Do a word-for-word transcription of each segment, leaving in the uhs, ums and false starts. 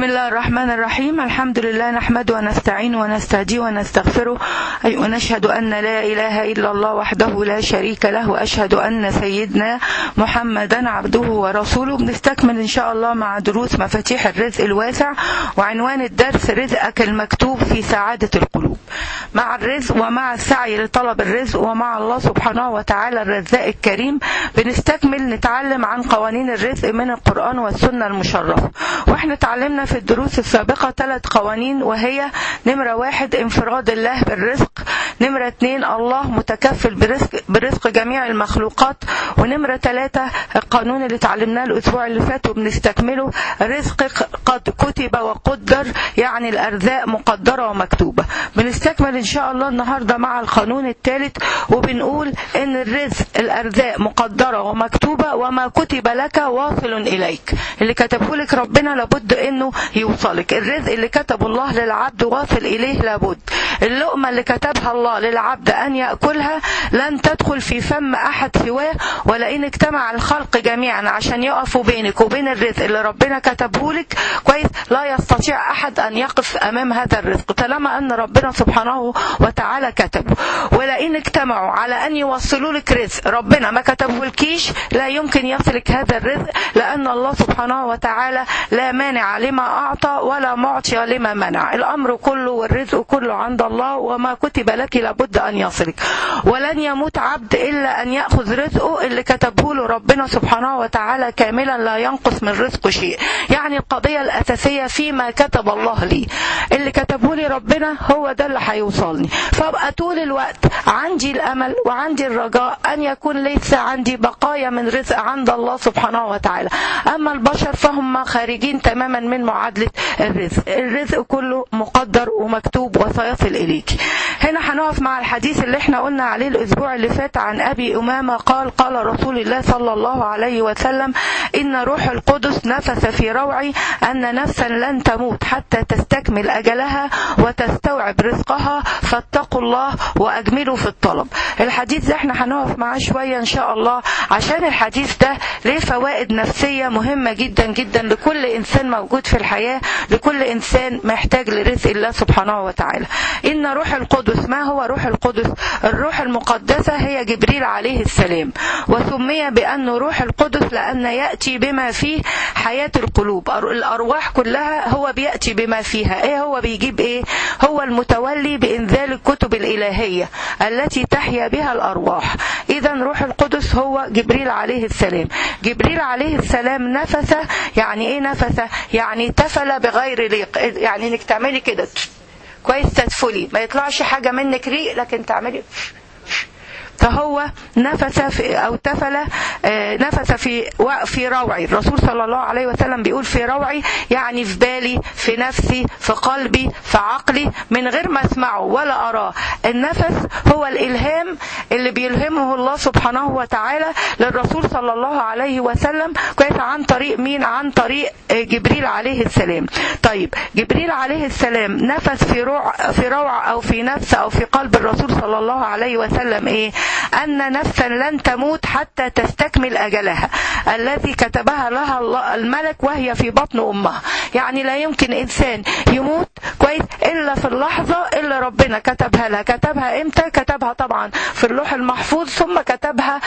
الله الرحمن الرحيم. الحمد لله نحمده ونستعينه ونستهديه ونستغفره، أي ونشهد أن لا إله إلا الله وحده لا شريك له، وأشهد أن سيدنا محمدا عبده ورسوله. بنستكمل إن شاء الله مع دروس مفاتيح الرزق الواسع، وعنوان الدرس رزقك المكتوب في سعادة القلوب. مع الرزق ومع السعي لطلب الرزق ومع الله سبحانه وتعالى الرزاق الكريم، بنستكمل نتعلم عن قوانين الرزق من القرآن والسنة المشرفة. واحنا تعلمنا في الدروس السابقة ثلاث قوانين، وهي نمرة واحد انفراد الله بالرزق، نمرة اتنين الله متكفل برزق, برزق جميع المخلوقات، ونمرة ثلاثة القانون اللي تعلمناه الأسبوع اللي فات وبنستكمله، رزقك قد كتب وقدر، يعني الأرزاق مقدرة ومكتوبة. بنستكمل إن شاء الله النهاردة مع القانون الثالث، وبنقول إن الرزق الأرزاق مقدرة ومكتوبة، وما كتب لك واصل إليك. اللي كتبه لك ربنا لابد إنه يوصلك. الرزق اللي كتبه الله للعبد واصل إليه لابد. اللقمة اللي كتبها الله للعبد أن يأكلها لن تدخل في فم أحد سواه، ولئن اجتمع الخلق جميعا عشان يقفوا بينك وبين الرزق اللي ربنا كتبه لك كويس، لا يستطيع أحد أن يقف أمام هذا الرزق طالما أن ربنا سبحانه وتعالى كتبه. ولئن اجتمعوا على أن يوصلوا لك رزق ربنا ما كتبه لكيش، لا يمكن يصلك هذا الرزق، لأن الله سبحانه وتعالى لا مانع لما أعطى ولا معطي لما منع. الأمر كله والرزق كله عند الله، وما كتب لك لابد أن يصلك. ولن يموت عبد إلا أن يأخذ رزقه اللي كتبه له ربنا سبحانه وتعالى كاملا، لا ينقص من رزقه شيء. يعني القضية الأساسية فيما كتب الله لي، اللي كتبه لي ربنا هو ده اللي هيوصلني. فأبقى طول الوقت عندي الأمل وعندي الرجاء أن يكون ليس عندي بقايا من رزق عند الله سبحانه وتعالى. أما البشر فهم خارجين تماما من معادلة الرزق. الرزق كله مقدر ومكتوب وسيصل إليك. هنا هنقف مع الحديث اللي احنا قلنا عليه الأسبوع اللي فات عن أبي أمامة قال: قال رسول الله صلى الله عليه وسلم: إن روح القدس نفس في روعي أن نفسا لن تموت حتى تستكمل أجلها وتستوعب رزقها، فاتقوا الله وأجملوا في الطلب. الحديث ده احنا هنقف معاه شوية إن شاء الله، عشان الحديث ده ليه فوائد نفسية مهمة جدا جدا لكل إنسان موجود في الحياة، لكل إنسان محتاج لرزق الله سبحانه وتعالى. إن روح القدس، ما هو روح القدس؟ الروح المقدسة هي جبريل عليه السلام، وسمي بأنه روح القدس لأن يأتي بما فيه حياة القلوب. الأرواح كلها هو بيأتي بما فيها. إيه هو بيجيب إيه؟ هو المتولي بإنزال الكتب الإلهية التي تحيا بها الأرواح. إذا روح القدس هو جبريل عليه السلام. جبريل عليه السلام نفس، يعني إيه نفس؟ يعني تفل بغير ريق، يعني إنك تعملي كده كويس تدفلي، ما يطلعش حاجة منك ريق، لكن تعملي. فهو نفس في أو تفل نفس في في روعي. الرسول صلى الله عليه وسلم بيقول في روعي، يعني في بالي، في نفسي، في قلبي، في عقلي، من غير ما اسمعه ولا أراه. النفس هو الإلهام اللي بيلهمه الله سبحانه وتعالى للرسول صلى الله عليه وسلم كويس. عن طريق مين؟ عن طريق جبريل عليه السلام. طيب جبريل عليه السلام نفس في روع في روع أو في نفس أو في قلب الرسول صلى الله عليه وسلم إيه؟ أن نفسا لن تموت حتى تستكمل أجلها الذي كتبها لها الله الملك وهي في بطن أمها. يعني لا يمكن إنسان يموت كويس إلا في اللحظة اللي ربنا كتبها لها. كتبها إمتى؟ كتبها طبعا في اللوح المحفوظ، ثم كتبها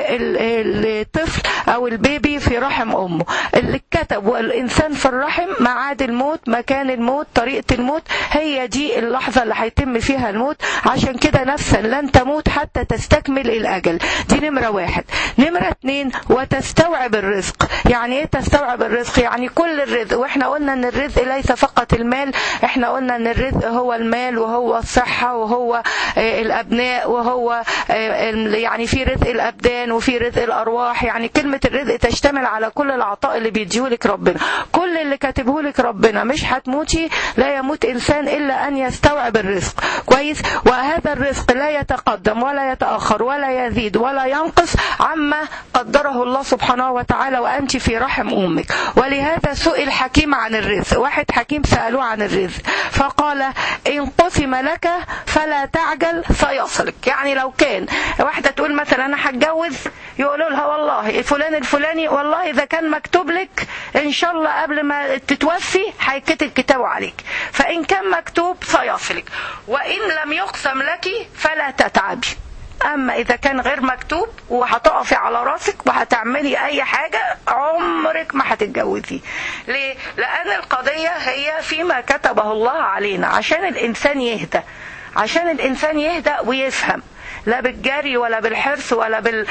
والطفل أو البيبي في رحم أمه. اللي كتب والإنسان في الرحم، معاد الموت، مكان الموت، طريقة الموت، هي دي اللحظة اللي هيتم فيها الموت. عشان كده نفسا لن تموت حتى تستكمل الأجل. دي نمرة واحد. نمرة اتنين، وتستوعب الرزق. يعني ايه تستوعب الرزق؟ يعني كل الرزق. واحنا قلنا ان الرزق ليس فقط المال، احنا قلنا ان الرزق هو المال وهو الصحة وهو الأبناء وهو يعني في رزق الأبدان وفي رزق الأرواح. يعني كلمة الرزق تشتمل على كل العطاء اللي بيديهولك ربنا. كل اللي كاتبهولك ربنا. مش هتموتي، لا يموت إنسان إلا أن يستوعب الرزق. كويس. وهذا الرزق لا يتقدم ولا يتأخر ولا يزيد ولا ينقص عما قدره الله سبحانه وتعالى وأنت في رحم أمك. ولهذا سئل حكيم عن الرزق، واحد حكيم سألوه عن الرزق فقال إن قسم لك فلا تعجل فيصلك. يعني لو كان واحدة تقول مثلا أنا هتجوز، يقولوا لها والله فلان الفلاني والله إذا كان مكتوب لك إن شاء الله قبل ما تتوفي هيكتب كتابه عليك، فإن كان مكتوب فيصلك، وإن لم يقسم لك فلا تتعبي. أما إذا كان غير مكتوب وهتقفي على راسك وهتعملي أي حاجة عمرك ما هتتجوزي. ليه؟ لأن القضية هي فيما كتبه الله علينا، عشان الإنسان يهدى، عشان الإنسان يهدى ويفهم، لا بالجري ولا بالحرص ولا بال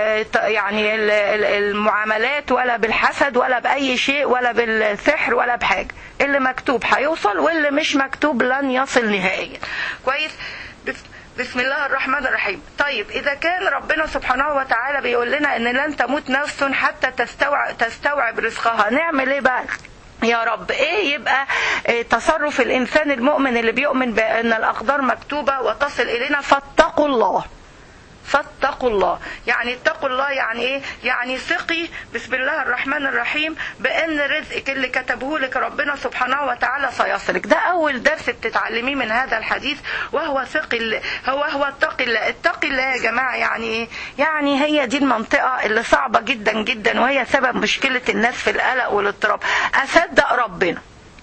يعني المعاملات ولا بالحسد ولا بأي شيء ولا بالسحر ولا بحاجة. اللي مكتوب هيوصل واللي مش مكتوب لن يصل نهائيا. كويس. بسم الله الرحمن الرحيم. طيب إذا كان ربنا سبحانه وتعالى بيقول لنا إن لن تموت نفس حتى تستوعب, تستوعب رزقها، نعمل إيه بقى يا رب؟ ايه يبقى إيه تصرف الانسان المؤمن اللي بيؤمن بان الاقدار مكتوبة وتصل الينا؟ فاتقوا الله، فاتقوا الله. يعني اتقوا الله يعني ايه؟ يعني ثقي بسم الله الرحمن الرحيم بان رزقك اللي كتبه لك ربنا سبحانه وتعالى سيصلك. ده اول درس بتتعلميه من هذا الحديث، وهو ثقي هو هو اتقي الله. اتقي الله يا جماعه يعني ايه؟ يعني هي دي المنطقه اللي صعبه جدا جدا، وهي سبب مشكله الناس في القلق والاضطراب. اصدق ربنا،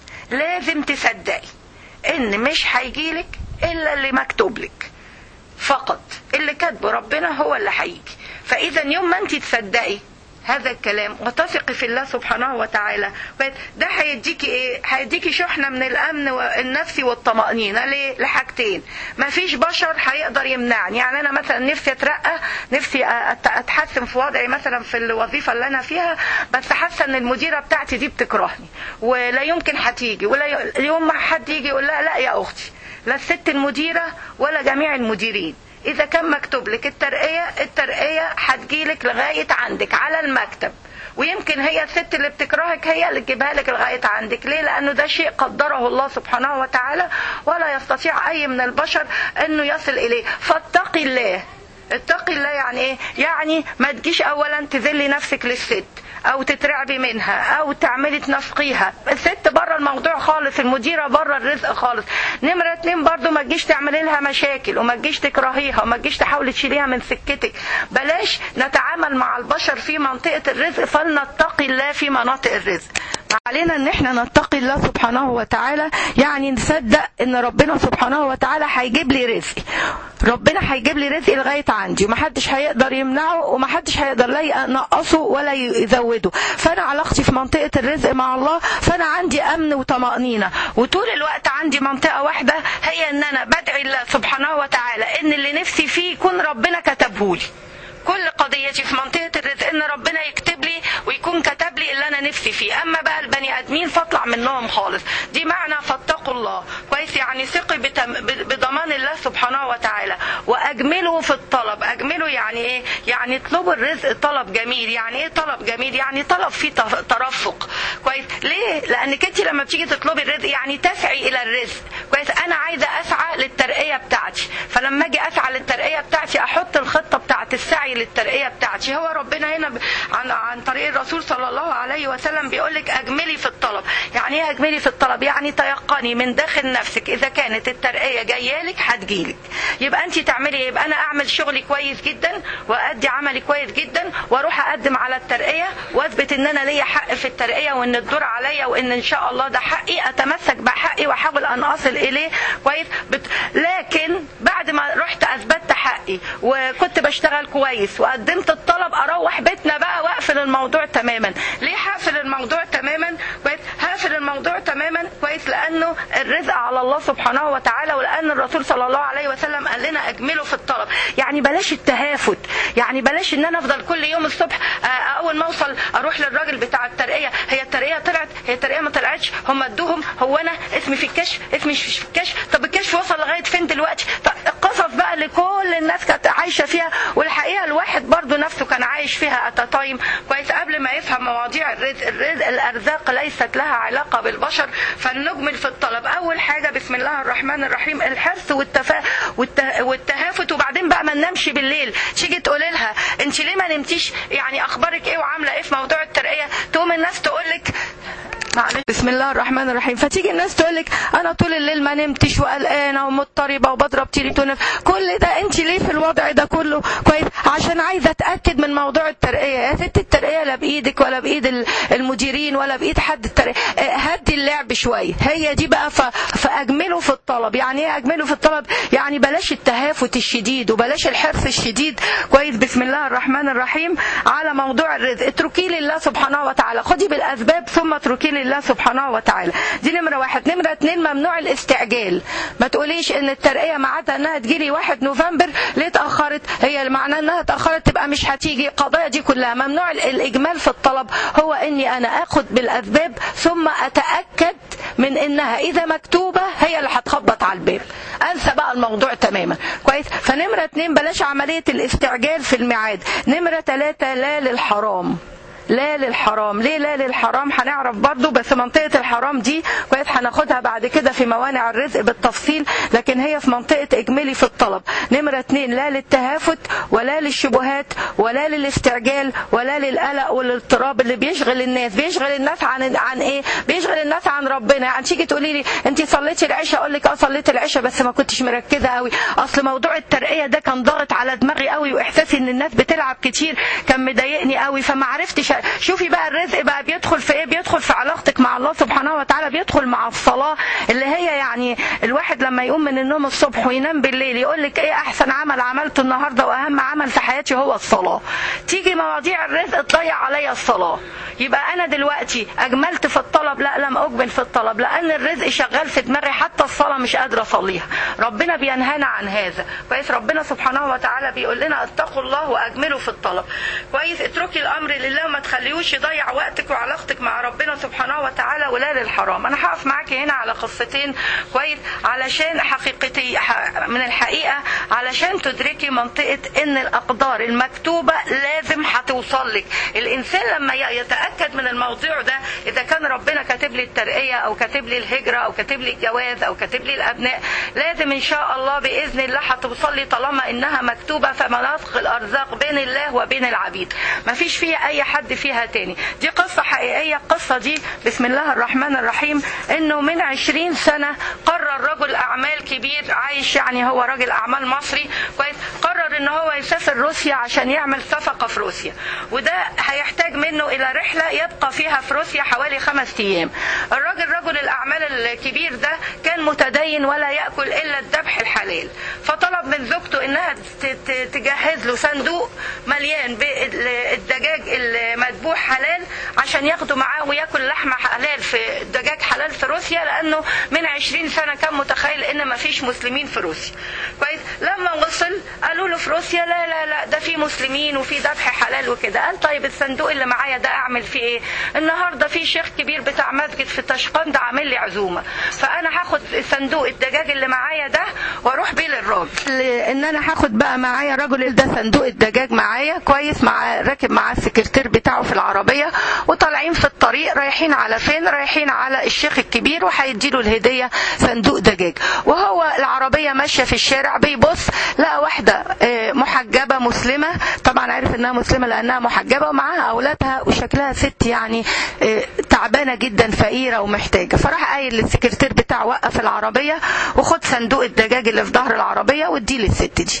لازم تصدقي ان مش هيجيلك الا اللي مكتوب لك فقط، اللي كاتبه ربنا هو اللي هيجي. فاذا يوم ما انت تصدقي هذا الكلام وتثقي في الله سبحانه وتعالى، ده هيديكي ايه؟ هيديكي شحنه من الامن النفسي والطمأنينه. ليه؟ لحاجتين. مفيش بشر هيقدر يمنعني. يعني انا مثلا نفسي اترقى، نفسي اتحسن في وضعي مثلا في الوظيفه اللي انا فيها، بس حاسه ان المديره بتاعتي دي بتكرهني ولا يمكن هتيجي، ولا يوم ما حد يجي يقول لها لا يا اختي، لا الست المديره ولا جميع المديرين، إذا كان مكتوب لك الترقية، الترقية هتجيلك لغاية عندك على المكتب، ويمكن هي الست اللي بتكرهك هي اللي تجيبها لك لغاية عندك. ليه؟ لأنه ده شيء قدره الله سبحانه وتعالى ولا يستطيع أي من البشر أنه يصل إليه. فاتقي الله. اتقي الله يعني إيه؟ يعني ما تجيش أولا تذلي نفسك للست او تترعبي منها او تعملي تنفقيها. الست بره الموضوع خالص، المديره بره الرزق خالص. نمره اتنين برضو ما تجيش تعملي لها مشاكل وما تجيش تكرهيها وما تجيش تحاولي تشيليها من سكتك. بلاش نتعامل مع البشر في منطقه الرزق، فلنتقي الله في مناطق الرزق. علينا ان احنا نتقي الله سبحانه وتعالى، يعني نصدق ان ربنا سبحانه وتعالى هيجيب لي رزقي، ربنا هيجيب لي رزقي لغايه عندي، ومحدش هيقدر يمنعه ومحدش هيقدر لا ينقصه ولا يزوده. فانا علاقتي في منطقه الرزق مع الله، فانا عندي امن وطمأنينه، وطول الوقت عندي منطقه واحده هي ان انا بدعي الله سبحانه وتعالى ان اللي نفسي فيه يكون ربنا كتبهولي. كل قضيتي في منطقة الرزق ان ربنا يكتب لي ويكون كتب لي اللي انا نفسي فيه. اما بقى البني ادمين فاطلع منهم خالص. دي معنى فاتقوا الله. كويس. يعني ثقي بضمان الله سبحانه وتعالى، واجملوا في الطلب. اجملوا يعني ايه؟ يعني اطلبوا الرزق طلب جميل. يعني ايه طلب جميل؟ يعني طلب فيه ترفق. كويس. ليه؟ لانك انت لما بتيجي تطلبي الرزق يعني تسعي الى الرزق. كويس. انا عايزه اسعى للترقيه بتاعتي، فلما اجي اسعى للترقيه بتاعتي احط الخطه بتاعت السعي للترقيه بتاعتي. هو ربنا هنا عن عن طريق الرسول صلى الله عليه وسلم بيقول لك اجملي في الطلب. يعني ايه اجملي في الطلب؟ يعني تيقني من داخل نفسك اذا كانت الترقيه جايه لك هتجيلك. يبقى انت تعملي ايه؟ يبقى انا اعمل شغلي كويس جدا وادي عملي كويس جدا واروح اقدم على الترقيه واثبت ان انا ليا حق في الترقيه وان الدور عليا وان ان شاء الله ده حقي، اتمسك بحقي واحاول ان اصل اليه. كويس. بت... لكن بعد ما رحت اثبتت حقي وكنت بشتغل كويس وقدمت الطلب، اروح بيتنا بقى واقفل الموضوع تماما. ليه هقفل الموضوع تماما؟ كويس. هقفل الموضوع تماما كويس لانه الرزق على الله سبحانه وتعالى، ولان الرسول صلى الله عليه وسلم قال لنا اجملوا في الطلب. يعني بلاش التهافت، يعني بلاش ان انا افضل كل يوم الصبح اول ما اوصل اروح للراجل بتاع الترقيه، هي الترقيه طلعت، هي الترقيه ما طلعتش، هم ادوهم، هو انا اسمي في الكشف، اسمي مش في الكشف، طب الكشف وصل لغايه فين دلوقتي؟ القصص بقى اللي كل الناس كانت عايشه فيها، والحقيقه الواحد برضو نفسه كان عايش فيها ات تايم. كويس. قبل ما يفهم مواضيع الرزق، الرزق الارزاق ليست لها علاقة بالبشر. فلنجمل في الطلب. أول حاجة بسم الله الرحمن الرحيم الحرص والتفا والته... والتهافت. وبعدين بقى ما ننامش بالليل. تيجي تقولي لها انت ليه ما نمتيش، يعني اخبارك ايه وعامله ايه في موضوع الترقيه، تقوم الناس تقولك بسم الله الرحمن الرحيم، فتيجي الناس تقولك انا طول الليل ما نمتش وقلقانه ومضطربه وبضرب تليفون. كل ده انت ليه في الوضع ده كله؟ كويس، عشان عايزه اتاكد من موضوع الترقيه. يا ست الترقيه لا بايدك ولا بايد المديرين ولا بايد حد. الترقيه هدي اللعب شويه، هي دي بقى. فاجمله في الطلب. يعني ايه اجمله في الطلب؟ يعني بلاش التهافت الشديد وبلاش الحرص الشديد. كويس، بسم الله الرحمن الرحيم على موضوع الرزق. اتركي لله سبحانه وتعالى، خدي بالاسباب ثم اتركي الله سبحانه وتعالى. دي نمرة واحد. نمرة اتنين ممنوع الاستعجال. ما تقوليش ان الترقية ميعادها انها تجيلي واحد نوفمبر ليه اتأخرت، هي معناه انها اتأخرت تبقى مش هتيجي. القضايا دي كلها ممنوع. الاجمال في الطلب هو اني انا اخد بالاسباب ثم اتأكد من انها اذا مكتوبة هي اللي هتخبط على الباب. انسى بقى الموضوع تماما. كويس. فنمرة اتنين بلاش عملية الاستعجال في الميعاد. نمرة تلاتة لا للحرام. لا للحرام. ليه لا للحرام؟ هنعرف برضو، بس منطقة الحرام دي كويس هناخدها بعد كده في موانع الرزق بالتفصيل، لكن هي في منطقة اجمالي في الطلب. نمرة اتنين لا للتهافت ولا للشبهات ولا للاستعجال ولا للقلق والاضطراب اللي بيشغل الناس. بيشغل الناس عن عن ايه؟ بيشغل الناس عن ربنا. يعني تيجي تقولي لي انت صليتي العشاء، اقول لك اه صليت العشاء بس ما كنتش مركزة قوي، اصل موضوع الترقية ده كان ضاغط على دماغي قوي واحساسي ان الناس بتلعب كتير كان مضايقني قوي فما عرفتش. شوفي بقى الرزق بقى بيدخل في ايه؟ بيدخل في علاقتك مع الله سبحانه وتعالى، بيدخل مع الصلاة اللي هي يعني الواحد لما يقوم من النوم الصبح وينام بالليل يقول لك ايه احسن عمل عملته النهارده واهم عمل في حياتي هو الصلاة. تيجي مواضيع الرزق تضيع عليا الصلاة. يبقى انا دلوقتي اجملت في الطلب؟ لا، لم اجمل في الطلب، لان الرزق شغال في دماغي حتى الصلاة مش قادرة اصليها. ربنا بينهانا عن هذا. كويس. ربنا سبحانه وتعالى بيقول لنا اتقوا الله واجملوا في الطلب. كويس. اتركي الامر لله وما تخليوش يضيع وقتك وعلاقتك مع ربنا سبحانه وتعالى. ولا للحرام. انا هقف معاكي هنا على قصتين كويس علشان حقيقتي من الحقيقة، علشان تدركي منطقة ان الاقدار المكتوبة لازم هتوصل لك. الانسان لما يتأكد من الموضوع ده، اذا كان ربنا كاتب لي الترقية او كاتب لي الهجرة او كاتب لي الجواز او كاتب لي الابناء، لازم ان شاء الله باذن الله هتوصل لي طالما انها مكتوبة. فمناطق الارزاق بين الله وبين العبيد، ما فيش فيها اي حد فيها تاني. دي قصة حقيقية. القصة دي بسم الله الرحمن الرحيم انه من عشرين سنة قرر رجل اعمال كبير عايش، يعني هو رجل اعمال مصري كويس، قرر ان هو يسافر روسيا عشان يعمل صفقة في روسيا، وده هيحتاج منه الى رحلة يبقى فيها في روسيا حوالي خمس ايام. الراجل رجل الاعمال الكبير ده كان متدين ولا يأكل الا الذبح الحلال، فطلب من زوجته انها تجهز له صندوق مليان بالدجاج المذبوح حلال عشان ياخده معاه وياكل لحمة حلال في دجاج حلال في روسيا، لانه من عشرين سنة كان متخيل ان ما فيش مسلمين في روسيا. كويس. لما وصل قالوا له في روسيا لا لا لا ده في مسلمين وفي ذبح حلال وكده. قال طيب الصندوق اللي معايا ده اعمل فيه ايه؟ النهارده في شيخ كبير بتاع مسجد في طشقند عامل لي عزومه، فانا هاخد صندوق الدجاج اللي معايا ده واروح بيه للراجل، ان انا هاخد بقى معايا الراجل ده صندوق الدجاج معايا كويس، مع راكب معاه السكرتير بتاعه في العربيه وطالعين في الطريق. رايحين على فين؟ رايحين على الشيخ الكبير وهيديله الهديه صندوق دجاج. وهو العربيه ماشيه في الشارع بيبص لقى واحده محجبه مسلمه، طبعا عرف انها مسلمه لانها محجبه ومعاها اولادها وشكلها ست يعني تعبانه جدا فقيره ومحتاجه. فراح قايل للسكرتير بتاعه وقف العربيه وخد صندوق الدجاج اللي في ظهر العربيه واديه للست دي.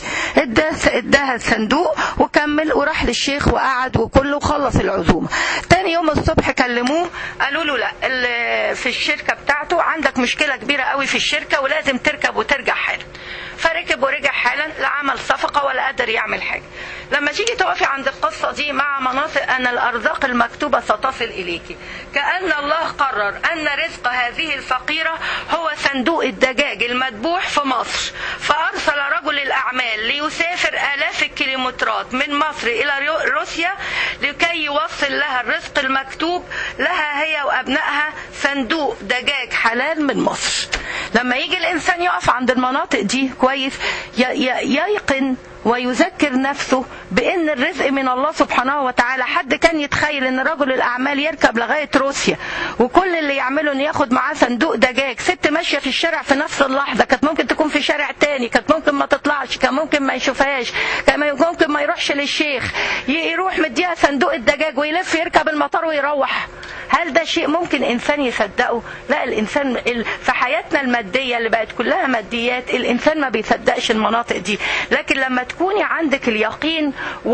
اداها الصندوق وكمل وراح للشيخ وقعد وكله خلص العزومه. تاني يوم الصبح كلموه قالوا له لا في الشركه بتاعته عندك مشكله كبيره قوي في الشركه ولازم تركب وترجع حالا. فركب ورجع حالا، لا عمل صفقه ولا قدر يعمل حاجه. لما تيجي تقفي عند القصه دي مع مناطق ان الارزاق المكتوبه ستصل اليك، كأن الله قرر ان رزق هذه الفقيره هو صندوق الدجاج المذبوح في مصر، فارسل رجل الاعمال ليسافر الاف الكيلومترات من مصر الى روسيا لكي يوصل لها الرزق المكتوب لها هي وابنائها، صندوق دجاج حلال من مصر. لما يجي الانسان يقف عند المناطق دي كويس ييقن ويذكر نفسه بان الرزق من الله سبحانه وتعالى. حد كان يتخيل ان رجل الاعمال يركب لغايه روسيا وكل اللي يعمله ان ياخد معاه صندوق دجاج؟ ست ماشيه في الشارع في نفس اللحظه كانت ممكن تكون في شارع تاني، كانت ممكن ما تطلعش، كان ممكن ما يشوفهاش، كان ممكن ما يروحش للشيخ، يروح مديها صندوق الدجاج ويلف يركب المطار ويروح. هل ده شيء ممكن انسان يصدقه؟ لا، الانسان في حياتنا الماديه اللي بقت كلها ماديات الانسان ما بيصدقش المناطق دي. لكن لما تكوني عندك اليقين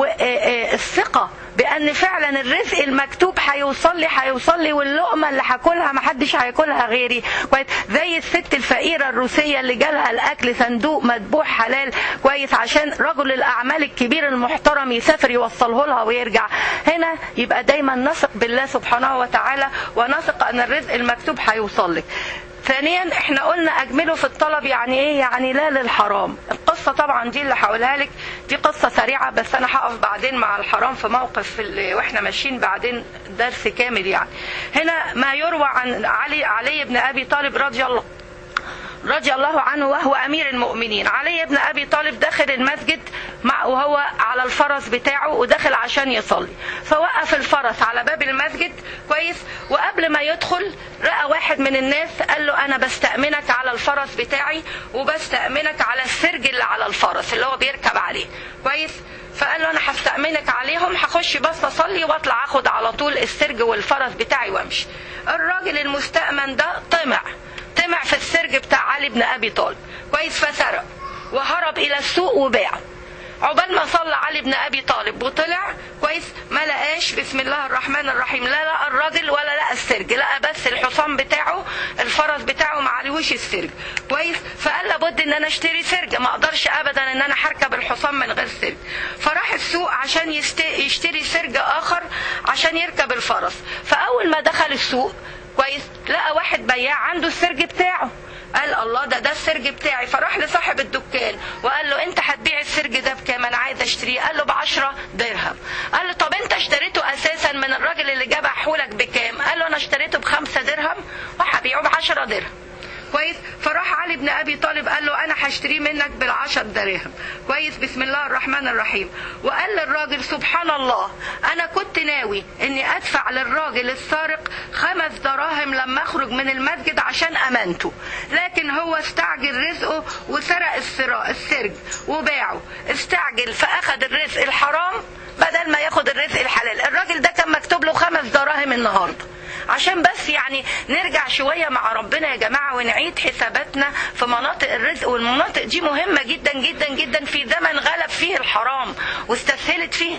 والثقه بان فعلا الرزق المكتوب هيوصل لي هيوصل لي واللقمه اللي هاكلها ما حدش هياكلها غيري، كويس، زي الست الفقيره الروسيه اللي جالها الاكل صندوق مذبوح حلال، كويس، عشان رجل الاعمال الكبير المحترم يسافر يوصله لها ويرجع. هنا يبقى دايما نثق بالله سبحانه وتعالى ونثق ان الرزق المكتوب هيوصل لك. ثانيا احنا قلنا اجمله في الطلب، يعني ايه؟ يعني لا للحرام. القصة طبعا دي اللي هقولها لك دي قصة سريعة، بس انا هقف بعدين مع الحرام في موقف في واحنا ماشيين بعدين درس كامل. يعني هنا ما يروى عن علي علي بن ابي طالب رضي الله رضي الله عنه وهو امير المؤمنين. علي بن ابي طالب داخل المسجد مع وهو على الفرس بتاعه وداخل عشان يصلي، فوقف الفرس على باب المسجد، كويس، وقبل ما يدخل رأى واحد من الناس قال له انا بستأمنك على الفرس بتاعي وبستأمنك على السرج اللي على الفرس اللي هو بيركب عليه، كويس. فقال له انا هستأمنك عليهم، هخش بس اصلي واطلع اخد على طول السرج والفرس بتاعي وامشي. الراجل المستأمن ده طمع طمع في السرج بتاع علي بن ابي طالب، كويس، فسرق وهرب الى السوق وباعه. عقبال ما صلى علي بن ابي طالب وطلع، كويس، ما لقاش بسم الله الرحمن الرحيم، لا لقى الراجل ولا لقى السرج، لقى بس الحصان بتاعه الفرس بتاعه ما عليهوش السرج، كويس. فقال لابد ان انا اشتري سرج، ما اقدرش ابدا ان انا هركب الحصان من غير سرج. فراح السوق عشان يشتري سرج اخر عشان يركب الفرس. فاول ما دخل السوق، كويس، لقى واحد بياع عنده السرج بتاعه، قال الله ده ده السرج بتاعي. فراح لصاحب الدكان وقال له انت هتبيع السرج ده بكام؟ انا عايز اشتريه. قال له بعشرة درهم. قال له طب انت اشتريته اساسا من الراجل اللي جابحهولك بكام؟ قال له انا اشتريته بخمسة درهم وهبيعه بعشرة درهم، كويس. فراح علي بن ابي طالب قال له انا هشتريه منك بالعشر دراهم، كويس، بسم الله الرحمن الرحيم. وقال للراجل سبحان الله انا كنت ناوي اني ادفع للراجل السارق خمس دراهم لما اخرج من المسجد عشان امانته، لكن هو استعجل رزقه وسرق السرج وباعه، استعجل فاخذ الرزق الحرام بدل ما ياخد الرزق الحلال. الراجل ده كان مكتوب له خمس دراهم النهارده. عشان بس يعني نرجع شوية مع ربنا يا جماعة ونعيد حساباتنا في مناطق الرزق، والمناطق دي مهمة جدا جدا جدا في زمن غلب فيه الحرام واستسهلت فيه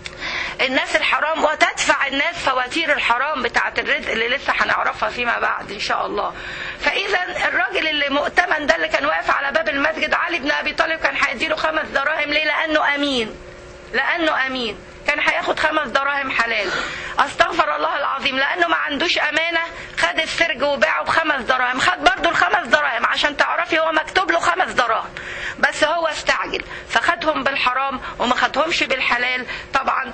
الناس الحرام وتدفع الناس فواتير الحرام بتاعة الرزق اللي لسه هنعرفها فيما بعد ان شاء الله. فاذا الراجل اللي مؤتمن ده اللي كان واقف على باب المسجد علي بن ابي طالب كان هيديله خمس دراهم. ليه؟ لانه امين، لانه امين كان هياخد خمس دراهم حلال. استغفر الله العظيم، لانه ما عندوش امانه خد السرج وباعه بخمس دراهم، خد برضو الخمس دراهم. عشان تعرفي هو مكتوب له خمس دراهم بس هو استعجل فخدهم بالحرام وما خدهمش بالحلال طبعا.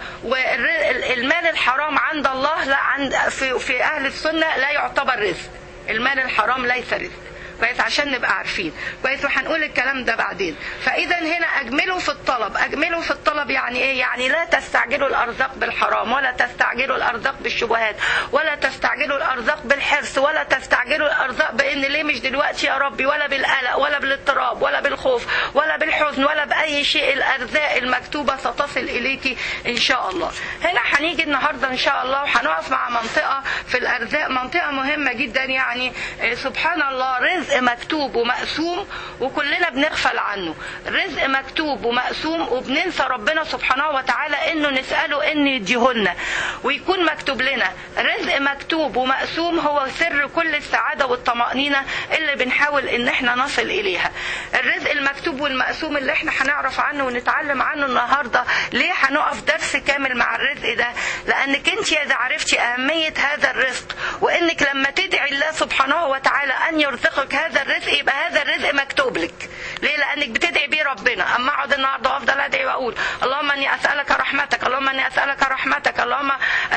والمال الحرام عند الله لا، عند في, في اهل السنه لا يعتبر رزق. المال الحرام ليس رزق، كويس، عشان نبقى عارفين، كويس، وهنقول الكلام ده بعدين. فاذا هنا اجملوا في الطلب. اجملوا في الطلب يعني ايه؟ يعني لا تستعجلوا الارزاق بالحرام، ولا تستعجلوا الارزاق بالشبهات، ولا تستعجلوا الارزاق بالحرص، ولا تستعجلوا الارزاق بان ليه مش دلوقتي يا ربي، ولا بالقلق ولا بالاضطراب ولا بالخوف ولا بالحزن ولا باي شيء. الارزاق المكتوبه ستصل اليك ان شاء الله. هنا هنيجي النهارده ان شاء الله وهنقف مع منطقه في الارزاق، منطقه مهمه جدا. يعني سبحان الله، رزق رزق مكتوب ومقسوم وكلنا بنغفل عنه. رزق مكتوب ومقسوم وبننسى ربنا سبحانه وتعالى انه نسأله ان يديهولنا ويكون مكتوب لنا. رزق مكتوب ومقسوم هو سر كل السعادة والطمأنينة اللي بنحاول ان احنا نصل اليها. الرزق المكتوب والمقسوم اللي احنا هنعرف عنه ونتعلم عنه النهاردة. ليه هنقف درس كامل مع الرزق ده؟ لانك انت اذا عرفتي اهمية هذا الرزق وانك لما تدعي الله سبحانه وتعالى ان يرزقك هذا الرزق يبقى هذا الرزق مكتوب لك. ليه؟ لانك بتدعي بيه ربنا. اما اقعد النهارده وافضل ادعي واقول اللهم اني اسالك رحمتك، اللهم اني اسالك رحمتك، اللهم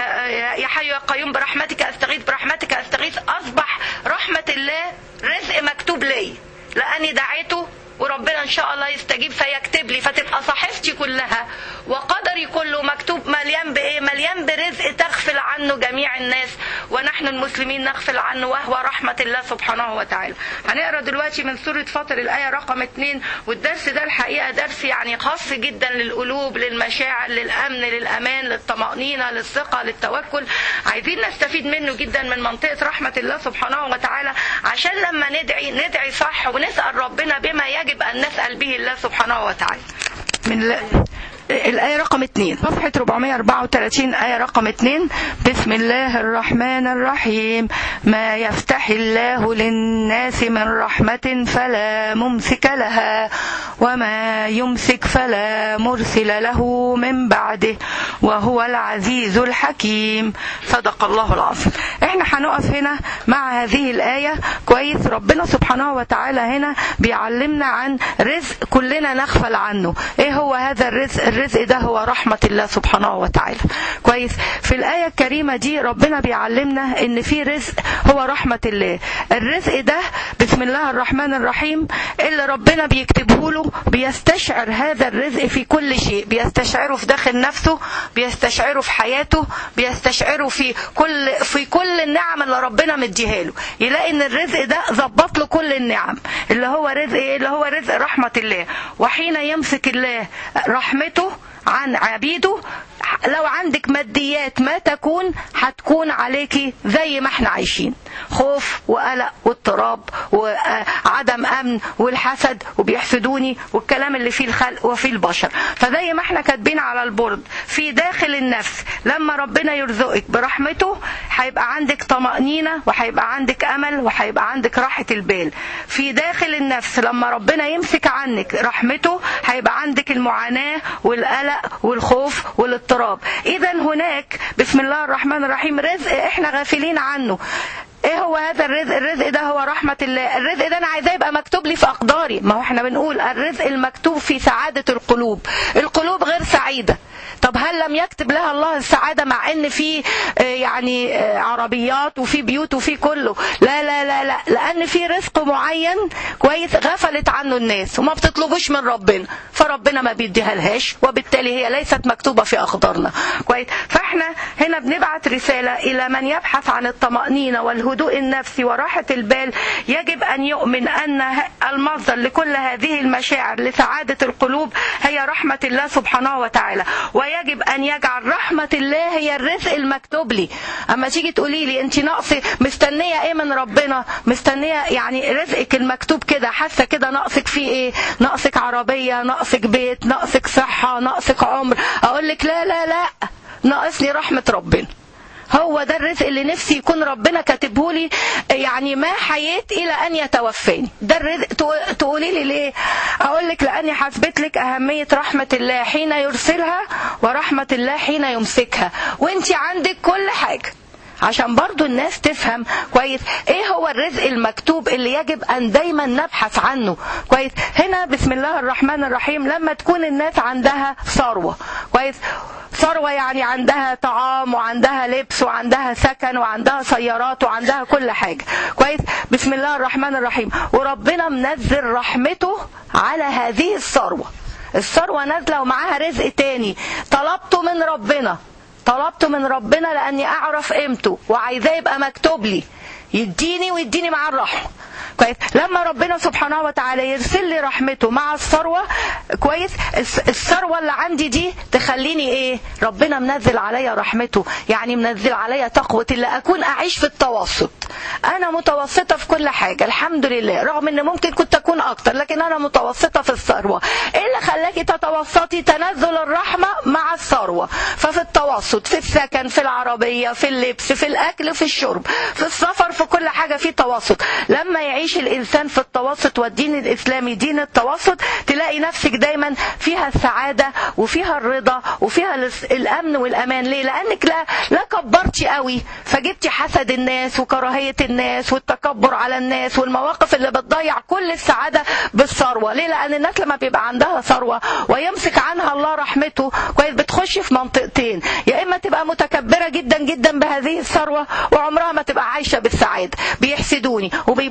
يا حي يا قيوم برحمتك استغيث، برحمتك استغيث، اصبح رحمة الله رزق مكتوب لي لاني دعيته وربنا ان شاء الله يستجيب فيكتب لي، فتبقى صحيفة كلها وقدري كله مكتوب مليان بايه؟ مليان برزق تغفل عنه جميع الناس، ونحن المسلمين نغفل عنه، وهو رحمة الله سبحانه وتعالى. هنقرا دلوقتي من سورة فاطر الآية رقم اتنين، والدرس ده الحقيقة درس يعني خاص جدا للقلوب، للمشاعر، للأمن، للأمان، للطمأنينة، للثقة، للتوكل. عايزين نستفيد منه جدا من منطقة رحمة الله سبحانه وتعالى، عشان لما ندعي ندعي صح ونسأل ربنا بما يجب أن نسأل به الله سبحانه وتعالى. من الآية رقم اتنين، صفحة أربعمائة وأربعة وثلاثين، آية رقم اتنين. بسم الله الرحمن الرحيم. ما يفتح الله للناس من رحمة فلا ممسك لها وما يمسك فلا مرسل له من بعده وهو العزيز الحكيم. صدق الله العظيم. احنا هنقف هنا مع هذه الآية كويس. ربنا سبحانه وتعالى هنا بيعلمنا عن رزق كلنا نغفل عنه. ايه هو هذا الرزق؟ الرزق ده هو رحمة الله سبحانه وتعالى كويس. في الآية الكريمة دي ربنا بيعلمنا ان في رزق هو رحمة الله. الرزق ده بسم الله الرحمن الرحيم اللي ربنا بيكتبه له بيستشعر هذا الرزق في كل شيء، بيستشعره في داخل نفسه، بيستشعره في حياته، بيستشعره في كل في كل النعم اللي ربنا مديها له. يلاقي ان الرزق ده ظبط له كل النعم اللي هو رزق ايه؟ اللي هو رزق رحمة الله. وحين يمسك الله رحمته عن عبيده، لو عندك ماديات ما تكون هتكون عليكي زي ما احنا عايشين، خوف وقلق واضطراب وعدم امن والحسد وبيحسدوني والكلام اللي فيه الخلق وفيه البشر. فزي ما احنا كاتبين على البورد في داخل النفس، لما ربنا يرزقك برحمته هيبقى عندك طمأنينة وهيبقى عندك امل وهيبقى عندك راحة البال. في داخل النفس لما ربنا يمسك عنك رحمته هيبقى عندك المعاناة والقلق والخوف والاضطراب. اذا هناك بسم الله الرحمن الرحيم رزق احنا غافلين عنه. ايه هو هذا الرزق؟ الرزق ده هو رحمة الله. الرزق ده انا عايزاه يبقى مكتوب لي في اقداري. ما هو احنا بنقول الرزق المكتوب في سعادة القلوب. القلوب غير سعيدة. طب هل لم يكتب لها الله السعادة مع ان في يعني عربيات وفي بيوت وفي كله؟ لا لا لا لا، لان في رزق معين كويس غفلت عنه الناس وما بتطلبوش من ربنا، فربنا ما بيديها لهاش، وبالتالي هي ليست مكتوبة في اقدارنا كويس. فاحنا هنا بنبعت رسالة الى من يبحث عن الطمأنينة والهدوء النفسي وراحة البال. يجب ان يؤمن ان المصدر لكل هذه المشاعر لسعادة القلوب هي رحمة الله سبحانه وتعالى، ويجب أن يجعل رحمة الله هي الرزق المكتوب لي. أما تيجي تقولي لي أنت ناقصي مستنية إيه من ربنا؟ مستنية يعني رزقك المكتوب كده، حاسة كده ناقصك فيه إيه؟ ناقصك عربية، ناقصك بيت، ناقصك صحة، ناقصك عمر. أقول لك لا لا لا، ناقصني رحمة ربنا. هو ده الرزق اللي نفسي يكون ربنا كاتبه لي، يعني ما حييت الى ان يتوفاني. ده الرزق. تقولي لي ليه؟ اقول لك لاني حسبت لك اهميه رحمه الله حين يرسلها ورحمه الله حين يمسكها، وانت عندك كل حاجه، عشان برضو الناس تفهم كويس ايه هو الرزق المكتوب اللي يجب ان دايما نبحث عنه كويس. هنا بسم الله الرحمن الرحيم لما تكون الناس عندها ثروه كويس، ثروة يعني عندها طعام وعندها لبس وعندها سكن وعندها سيارات وعندها كل حاجة كويس، بسم الله الرحمن الرحيم، وربنا منزل رحمته على هذه الثروة. الثروة نازلة ومعاها رزق تاني طلبته من ربنا، طلبته من ربنا لأني أعرف قيمته وعايزاه يبقى مكتوب لي، يديني ويديني مع الرحمة كويس. لما ربنا سبحانه وتعالى يرسل لي رحمته مع الثروة كويس، الثروة اللي عندي دي تخليني ايه؟ ربنا منزل عليا رحمته، يعني منزل عليا تقوى اللي اكون اعيش في التوسط. انا متوسطة في كل حاجة الحمد لله، رغم ان ممكن كنت اكون اكتر، لكن انا متوسطة في الثروة. ايه اللي خلاكي تتوسطي؟ تنزل الرحمة مع الثروة. ففي التوسط، في السكن، في العربية، في اللبس، في الاكل، في الشرب، في السفر، في كل حاجة في توسط. لما يعيش الإنسان في التوسط، والدين الإسلامي دين التوسط، تلاقي نفسك دايما فيها السعادة وفيها الرضا وفيها الأمن والأمان. ليه؟ لأنك لا لا كبرتي قوي فجبتي حسد الناس وكراهية الناس والتكبر على الناس والمواقف اللي بتضيع كل السعادة بالثروة. ليه؟ لأن الناس لما بيبقى عندها ثروة ويمسك عنها الله رحمته كويس، بتخش في منطقتين، يا إما تبقى متكبرة جدا جدا بهذه الثروة وعمرها ما تبقى عايشة بالسعادة، بيحسدوني وبيبصوا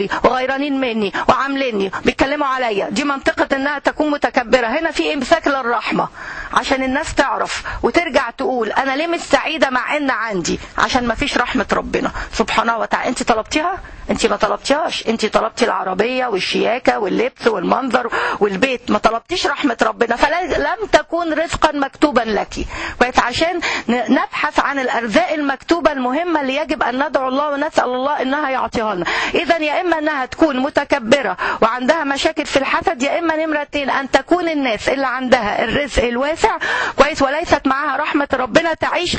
لي وغيرانين مني وعامليني بيتكلموا عليا. دي منطقة انها تكون متكبرة. هنا في امساك للرحمة عشان الناس تعرف وترجع تقول انا ليه مش سعيدة مع ان عندي، عشان ما فيش رحمة ربنا سبحانه وتعالى. انت طلبتيها؟ انت ما طلبتيهاش. انت طلبتي العربية والشياكة واللبس والمنظر والبيت، ما طلبتيش رحمة ربنا، فلم تكون رزقا مكتوبا لك. عشان نبحث عن الارزاق المكتوبة المهمة اللي يجب ان ندعو الله ونسأل الله انها يعطيها لنا. اذا يا اما انها تكون متكبرة وعندها مشاكل في الحسد، يا اما نمرة اتنين ان تكون الناس اللي عندها الرزق الواسع كويس وليست معها رحمة ربنا تعيش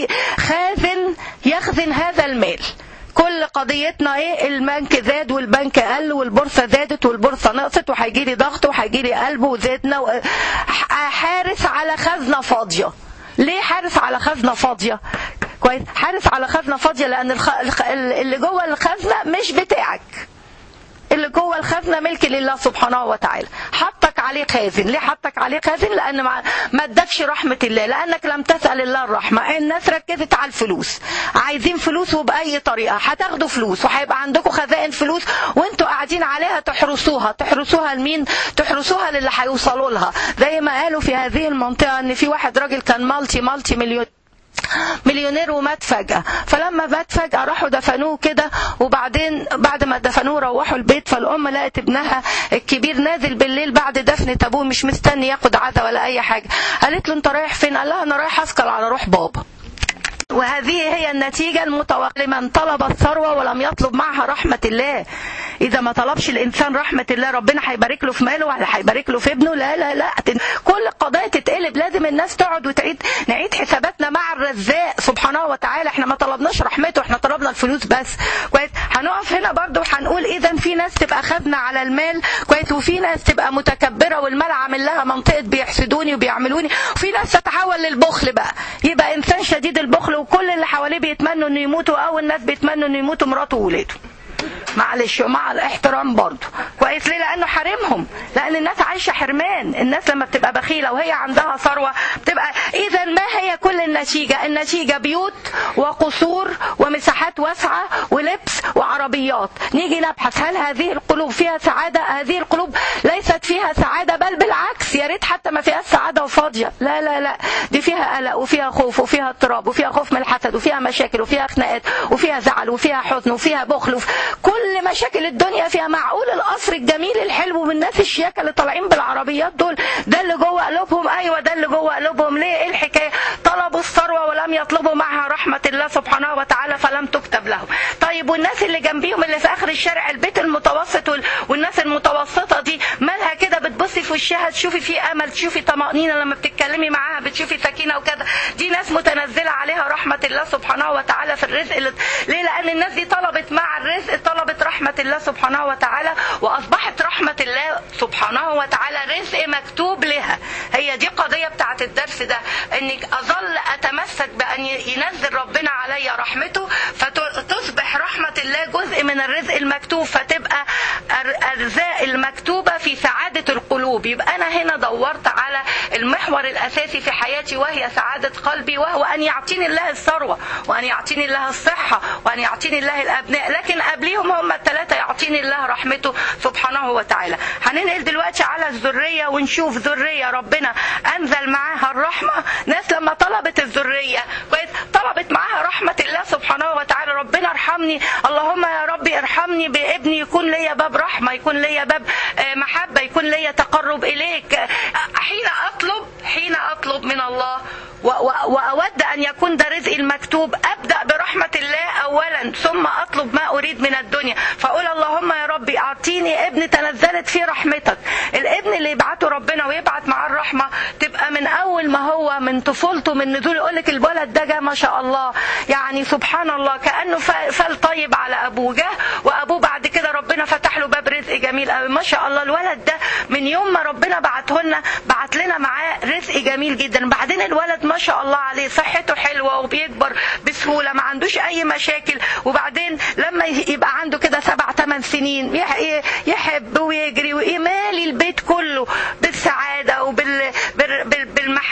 خازن يخزن هذا المال. كل قضيتنا ايه؟ البنك زاد والبنك قل والبورصه زادت والبورصه نقصت وهيجي لي ضغط وهيجي لي قلب وزيتنا و... حارس على خزنه فاضيه. ليه حارس على خزنه فاضيه؟ كويس، حارس على خزنه فاضيه لان الخ... اللي جوه الخزنه مش بتاعك، اللي جوه الخزنه ملك لله سبحانه وتعالى. حطك عليه خازن. ليه حطك عليه خازن؟ لان ما ادكش رحمه الله، لانك لم تسال الله الرحمه. الناس ركزت على الفلوس، عايزين فلوس وباي طريقه هتاخدوا فلوس وهيبقى عندكم خزائن فلوس وانتوا قاعدين عليها تحرسوها. تحرسوها لمين؟ تحرسوها للي هيوصلوا لها. زي ما قالوا في هذه المنطقه ان في واحد راجل كان مالتي مالتي مليون مليونير ومات فجأة. فلما مات فجأة راحوا دفنوه كده، وبعدين بعد ما دفنوه روحوا البيت، فالأم لقت ابنها الكبير نازل بالليل بعد دفنة أبوه مش مستني ياخد عزا ولا أي حاجة. قالت له أنت رايح فين؟ قال لها أنا رايح أسكر على روح بابا. وهذه هي النتيجة المتوقعة لمن طلب الثروة ولم يطلب معها رحمة الله. إذا ما طلبش الإنسان رحمة الله ربنا هيبارك له في ماله ولا هيبارك له في ابنه؟ لا لا لا، كل قضايا تتقلب. لازم الناس تقعد وتعيد نعيد حساباتنا مع الرزاق سبحانه وتعالى. احنا ما طلبناش رحمته، احنا طلبنا الفلوس بس. كويس، هنقف هنا برضو وهنقول إذا في ناس تبقى خزنة على المال كويس، وفي ناس تبقى متكبرة والمال عامل لها منطقة بيحسدوني وبيعملوني، وفي ناس تتحول للبخل بقى، يبقى إنسان شديد البخل وكل اللي حواليه بيتمنوا انه يموتوا، او الناس بيتمنوا انه يموتوا مراته وولاده. معلش ومع الاحترام برضه كويس. ليه؟ لانه حارمهم، لان الناس عايشه حرمان. الناس لما بتبقى بخيله وهي عندها ثروه بتبقى. اذا ما هي كل النتيجه؟ النتيجه بيوت وقصور ومساحات واسعه ولبس وعربيات. نيجي نبحث هل هذه القلوب فيها سعاده؟ هذه القلوب ليست فيها سعاده، بل بالعكس، يا ريت حتى ما فيها سعاده وفاضيه. لا لا لا، دي فيها قلق وفيها خوف وفيها اضطراب وفيها خوف من الحسد وفيها مشاكل وفيها خناقات وفيها زعل وفيها حزن وفيها بخل وفي كل مشاكل الدنيا فيها. معقول القصر الجميل الحلو والناس الشياكه اللي طالعين بالعربيات دول ده اللي جوه قلوبهم؟ ايوه ده اللي جوه قلوبهم. ليه؟ ايه الحكايه؟ طلبوا الثروه ولم يطلبوا معها رحمه الله سبحانه وتعالى فلم تكتب لهم. طيب والناس اللي جنبيهم اللي في اخر الشارع، البيت المتوسط والناس المتوسطه دي مالها كده؟ بتبصي في وشها تشوفي في امل، تشوفي طمانينه لما بتتكلمي معاها، بتشوفي سكينه وكذا. دي ناس متنزله عليها رحمه الله سبحانه وتعالى في الرزق. ليه؟ لان الناس دي طلبت مع الرزق، طلبت رحمه الله سبحانه وتعالى، واصبحت رحمه الله سبحانه وتعالى رزق مكتوب لها. هي دي قضيه بتاعت الدرس ده، انك اظل اتمسك بان ينزل ربنا علي رحمته فتصبح رحمه الله جزء من الرزق المكتوب، فتبقى الارزاق المكتوبه في سعاده القلوب. يبقى انا هنا دورت على المحور الاساسي في حياتي وهي سعاده قلبي، وهو ان يعطيني الله الثروه وان يعطيني الله الصحه وان يعطيني الله الابناء، لكن قبليهم هم الثلاثه يعطيني الله رحمته سبحانه وتعالى. هننقل دلوقتي على الذريه ونشوف ذريه ربنا انزل معاها الرحمه. ناس لما طلبت الذريه كويس طلبت معاها رحمه الله سبحانه وتعالى. ربنا ارحمني، اللهم يا ربي ارحمني بابني يكون ليا باب رحمه، يكون ليا باب محبه، يكون ليا تقرب اليك. حين اطلب حين اطلب من الله واود ان يكون ده رزقي المكتوب، ابدا برحمه الله اولا ثم اطلب ما اريد من الدنيا. فاقول اللهم يا ربي اعطيني ابن تنزلت فيه رحمتك. الابن اللي يبعته ربنا ويبعت معاه الرحمه تبقى من اول ما هو من طفولته من نزول. يقول لك الولد ده جه ما شاء الله، يعني سبحان الله كانه فال طيب على ابوه، جه وابوه بعد كده ربنا فتح له باب رزق جميل قوي ما شاء الله. الولد ده من يوم ما ربنا بعته لنا بعت لنا معاه رزق جميل جدا. بعدين الولد ما شاء الله عليه صحته حلوه وبيكبر بسهوله ما عندوش اي مشاكل. وبعدين لما يبقى عنده كده سبع ثمان سنين يحب ويجري ويمالي البيت كله بالسعاده وبالمحبه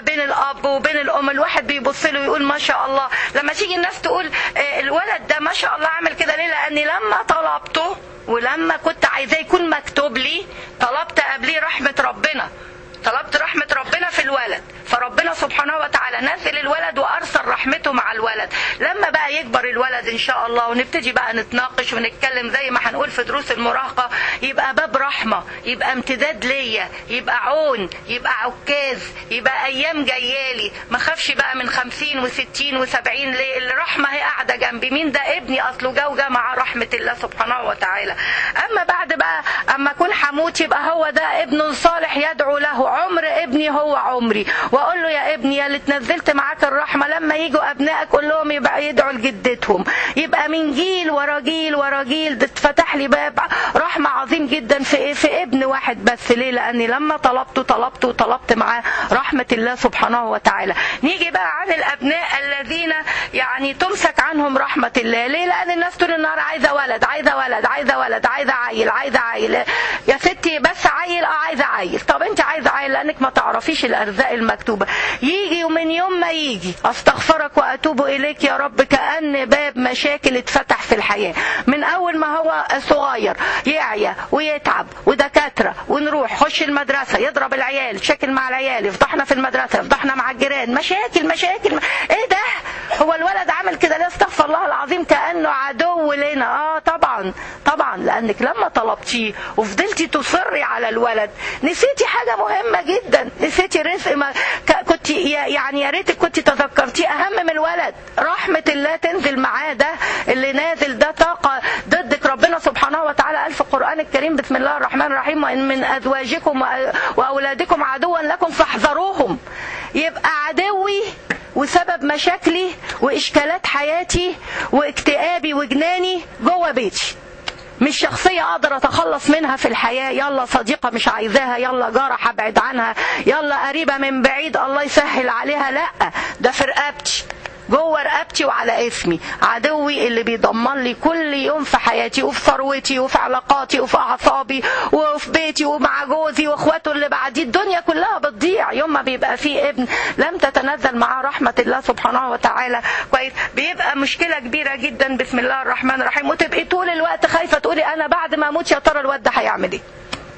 بين الاب وبين الام الواحد بيبص له ويقول ما شاء الله. لما تيجي الناس تقول الولد ده ما شاء الله عمل كده ليه؟ لاني لما طلبته ولما كنت عايزاه يكون مكتوب لي طلبت قبليه رحمة ربنا، طلبت رحمة ربنا في الولد، فربنا سبحانه وتعالى نزل الولد وأرسل رحمته مع الولد. لما بقى يكبر الولد إن شاء الله ونبتدي بقى نتناقش ونتكلم زي ما هنقول في دروس المراهقة، يبقى باب رحمة، يبقى امتداد ليا، يبقى عون، يبقى عكاز، يبقى أيام جايالي. ما خافش بقى من خمسين وستين وسبعين ليه؟ الرحمة هي قاعدة جنبي. مين ده؟ ابني، أصله جوجة مع رحمة الله سبحانه وتعالى. أما بعد بقى أما أكون حموت يبقى هو ده ابن صالح يدعو له، عمر ابني هو عمري، واقول له يا ابني يا اللي تنزلت معاك الرحمه لما يجوا ابنائك قول لهم يبقى يدعوا لجدتهم، يبقى من جيل ورا جيل ورا جيل اتفتح لي باب رحمه عظيم جدا في في ابن واحد بس. ليه؟ لاني لما طلبته طلبته وطلبت معاه رحمه الله سبحانه وتعالى. نيجي بقى عن الابناء الذين يعني تمسك عنهم رحمه الله. ليه؟ لان الناس طول النهار عايزه ولد عايزه ولد عايزه ولد عايزه عيل عايزه عيل. يا ستي بس عيل، اه عايزه عيل. طب انت عايزه عيل لانك ما تعرفيش الارزاق المكتوبه. يجي ومن يوم ما يجي استغفرك واتوب اليك يا رب كأن باب مشاكل اتفتح في الحياه. من اول ما هو صغير يعيا ويتعب ودكاتره ونروح خش المدرسه يضرب العيال، شكل مع العيال، يفضحنا في المدرسه، يفضحنا مع الجيران، مشاكل مشاكل. ايه ده؟ هو الولد عمل كده ليه؟ استغفر الله العظيم كأنه عدو لنا. اه طبعا طبعا، لانك لما طلبتيه وفضلتي تصري على الولد نسيتي حاجه مهمه جدا، نسيتي رزق ما كنت يعني يا ريتك كنت تذكرتيه اهم من الولد. رحمه الله تنزل معاه، ده اللي نازل ده طاقه ضدك. ربنا سبحانه وتعالى قال في القران الكريم بسم الله الرحمن الرحيم وان من ازواجكم واولادكم عدوا لكم فاحذروهم. يبقى عدوي وسبب مشاكلي واشكالات حياتي واكتئابي وجناني جوه بيتي، مش شخصية أقدر أتخلص منها في الحياة. يلا صديقة مش عايزاها، يلا جارة هبعد عنها، يلا قريبة من بعيد الله يسهل عليها. لأ، ده في رقبتي، جوه رقبتي وعلى اسمي. عدوي اللي بيدمر لي كل يوم في حياتي وفي ثروتي وفي علاقاتي وفي اعصابي وفي بيتي ومع جوزي واخواته اللي بعديه. الدنيا كلها بتضيع يوم ما بيبقى فيه ابن لم تتنزل معاه رحمه الله سبحانه وتعالى. كويس، بيبقى مشكله كبيره جدا. بسم الله الرحمن الرحيم. وتبقي طول الوقت خايفه تقولي انا بعد ما اموت يا ترى الواد ده هيعمل ايه؟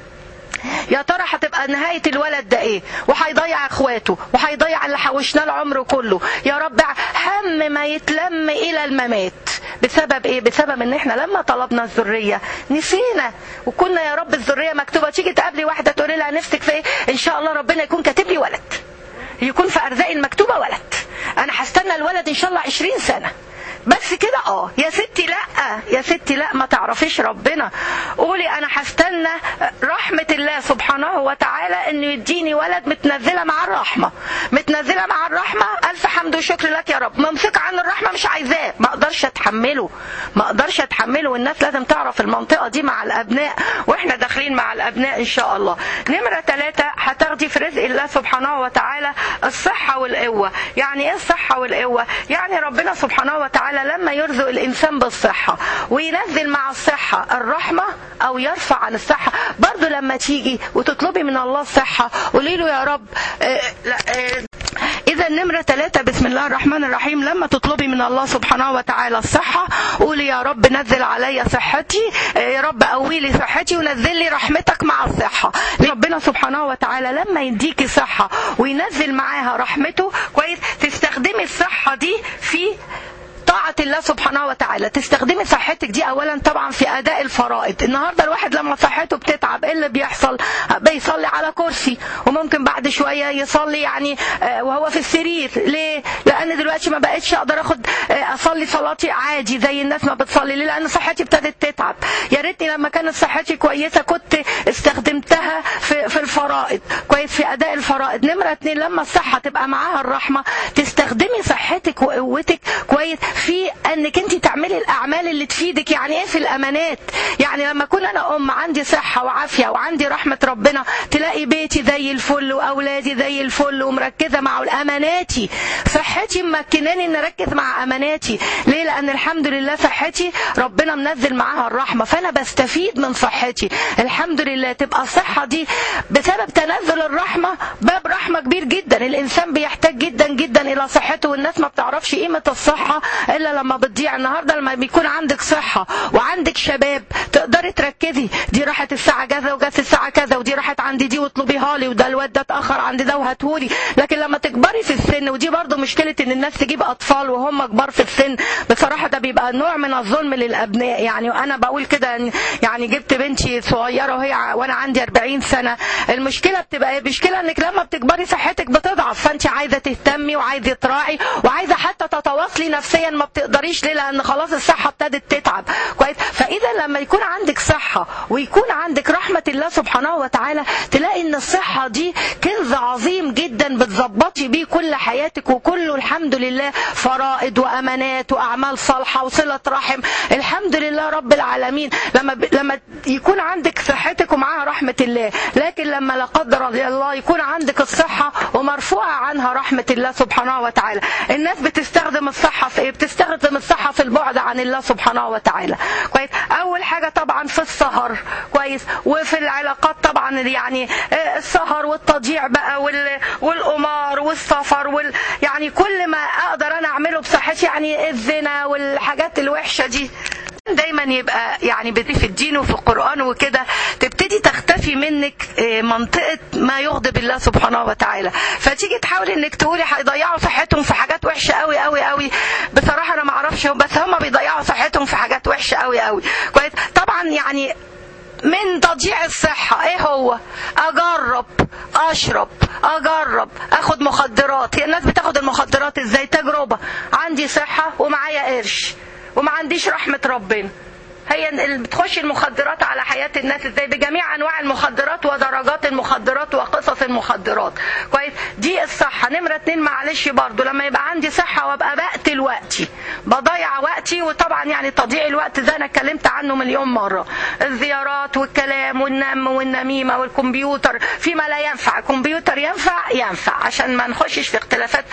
يا ترى هتبقى نهاية الولد ده ايه؟ وهيضيع اخواته وهيضيع اللي حوشنا له عمره كله. يا رب هم ما يتلم الى الممات. بسبب ايه؟ بسبب ان احنا لما طلبنا الذرية نسينا، وكنا يا رب الذرية مكتوبة. تيجي تقابلي واحدة تقولي لها نفسك في ايه؟ ان شاء الله ربنا يكون كاتب لي ولد، يكون في ارزاقي المكتوبة ولد. انا هستنى الولد ان شاء الله عشرين سنة بس كده. اه يا ستي لا، يا ستي لا، ما تعرفيش ربنا. قولي انا هستنى رحمة الله سبحانه وتعالى انه يديني ولد. متنزلة مع الرحمة، متنزلة مع الرحمة. الف حمد وشكر لك يا رب. ممسك عن الرحمة مش عايزاه، ما اقدرش اتحمله، ما اقدرش اتحمله. والناس لازم تعرف المنطقة دي مع الابناء واحنا داخلين مع الابناء ان شاء الله. نمرة ثلاثة، هتاخدي في رزق الله سبحانه وتعالى الصحة والقوة. يعني ايه الصحة والقوة؟ يعني ربنا سبحانه وتعالى لما يرزق الإنسان بالصحة وينزل مع الصحة الرحمة أو يرفع عن الصحة. برضو لما تيجي وتطلبي من الله الصحة قولي له يا رب اه لا اه إذا نمرة ثلاثة بسم الله الرحمن الرحيم، لما تطلبي من الله سبحانه وتعالى الصحة قولي يا رب نزل علي صحتي، يا رب قوي لي صحتي ونزل لي رحمتك مع الصحة. ربنا سبحانه وتعالى لما يديكي صحة وينزل معاها رحمته كويس، تستخدمي الصحة دي في طاعة الله سبحانه وتعالى. تستخدمي صحتك دي اولا طبعا في اداء الفرائض. النهارده الواحد لما صحته بتتعب ايه اللي بيحصل؟ بيصلي على كرسي وممكن بعد شويه يصلي يعني وهو في السرير. ليه؟ لان دلوقتي ما بقتش اقدر اخد اصلي صلاتي عادي زي الناس ما بتصلي. ليه؟ لان صحتي ابتدت تتعب. يا ريتني لما كانت صحتي كويسه كنت استخدمتها في في الفرائض كويس، في اداء الفرائض. نمره اتنين، لما الصحه تبقى معاها الرحمه تستخدمي صحتك وقوتك كويس فيه انك انت تعملي الاعمال اللي تفيدك. يعني ايه في الامانات؟ يعني لما اكون انا ام عندي صحه وعافيه وعندي رحمه ربنا، تلاقي بيتي زي الفل واولادي زي الفل ومركزه مع اماناتي. صحتي ممكناني ان اركز مع اماناتي. ليه؟ لان الحمد لله صحتي ربنا منزل معاها الرحمه، فانا بستفيد من صحتي الحمد لله. تبقى الصحه دي بسبب تنزل الرحمه باب رحمه كبير جدا. الانسان بيحتاج جدا جدا الى صحته، والناس ما بتعرفش قيمه الصحه الا لما بتضيع. النهارده لما بيكون عندك صحه وعندك شباب تقدري تركزي، دي راحت الساعه كذا وجت الساعه كذا، ودي راحت عندي دي واطلبيها لي، وده الواد ده اتاخر عند ده وهاتهولي. لكن لما تكبري في السن، ودي برضو مشكله ان الناس تجيب اطفال وهم كبار في السن، بصراحه ده بيبقى نوع من الظلم للابناء. يعني انا بقول كده، يعني جبت بنتي صغيره وهي وانا عندي أربعين سنه. المشكله بتبقى ايه؟ المشكله انك لما بتكبري صحتك بتضعف، فانت عايزه تهتمي وعايزه تراعي وعايزه حتى تتواصلي نفسيا، ما بتقدريش. ليه؟ لان خلاص الصحه ابتدت تتعب. كويس؟ فاذا لما يكون عندك صحه ويكون عندك رحمه الله سبحانه وتعالى، تلاقي ان الصحه دي كنز عظيم جدا بتظبطي بيه كل حياتك، وكله الحمد لله فرائض وامانات واعمال صالحه وصله رحم. الحمد لله رب العالمين لما ب... لما يكون عندك صحتك ومعاها رحمه الله. لكن لما لا قدر الله يكون عندك الصحه ومرفوعه عنها رحمه الله سبحانه وتعالى، الناس بتستخدم الصحه في ايه؟ بتستخدم الصحه في البعد عن الله سبحانه وتعالى. كويس؟ اول حاجه طبعا في السهر، كويس، وفي العلاقات طبعا، يعني السهر والتضييع بقى وال... والقمار والسفر وال... يعني كل ما اقدر انا اعمله بصحتي، يعني الزنا والحاجات الوحشه دي دايما يبقى يعني في الدين وفي القرآن وكده تبتدي تختفي منك منطقة ما يغضب الله سبحانه وتعالى. فتيجي تحاولي انك تقولي هيضيعوا صحتهم في حاجات وحشة قوي قوي قوي. بصراحة انا ما اعرفش، بس هم بيضيعوا صحتهم في حاجات وحشة قوي قوي. كويس؟ طبعا يعني من تضييع الصحة ايه هو؟ اجرب اشرب، اجرب اخد مخدرات. هي الناس بتاخد المخدرات ازاي؟ تجربة. عندي صحة ومعايا قرش وما عنديش رحمة ربنا، هي اللي بتخش المخدرات على حياة الناس ازاي؟ بجميع انواع المخدرات ودرجات المخدرات وقصص المخدرات. كويس؟ دي الصحة. نمرة اتنين، معلش برضو لما يبقى عندي صحة وابقى بقتل وقتي، بضيع وقتي. وطبعا يعني تضييع الوقت ده انا اتكلمت عنه مليون مرة، الزيارات والكلام والنم والنميمة والكمبيوتر فيما لا ينفع. الكمبيوتر ينفع ينفع عشان ما نخشش في اختلافات.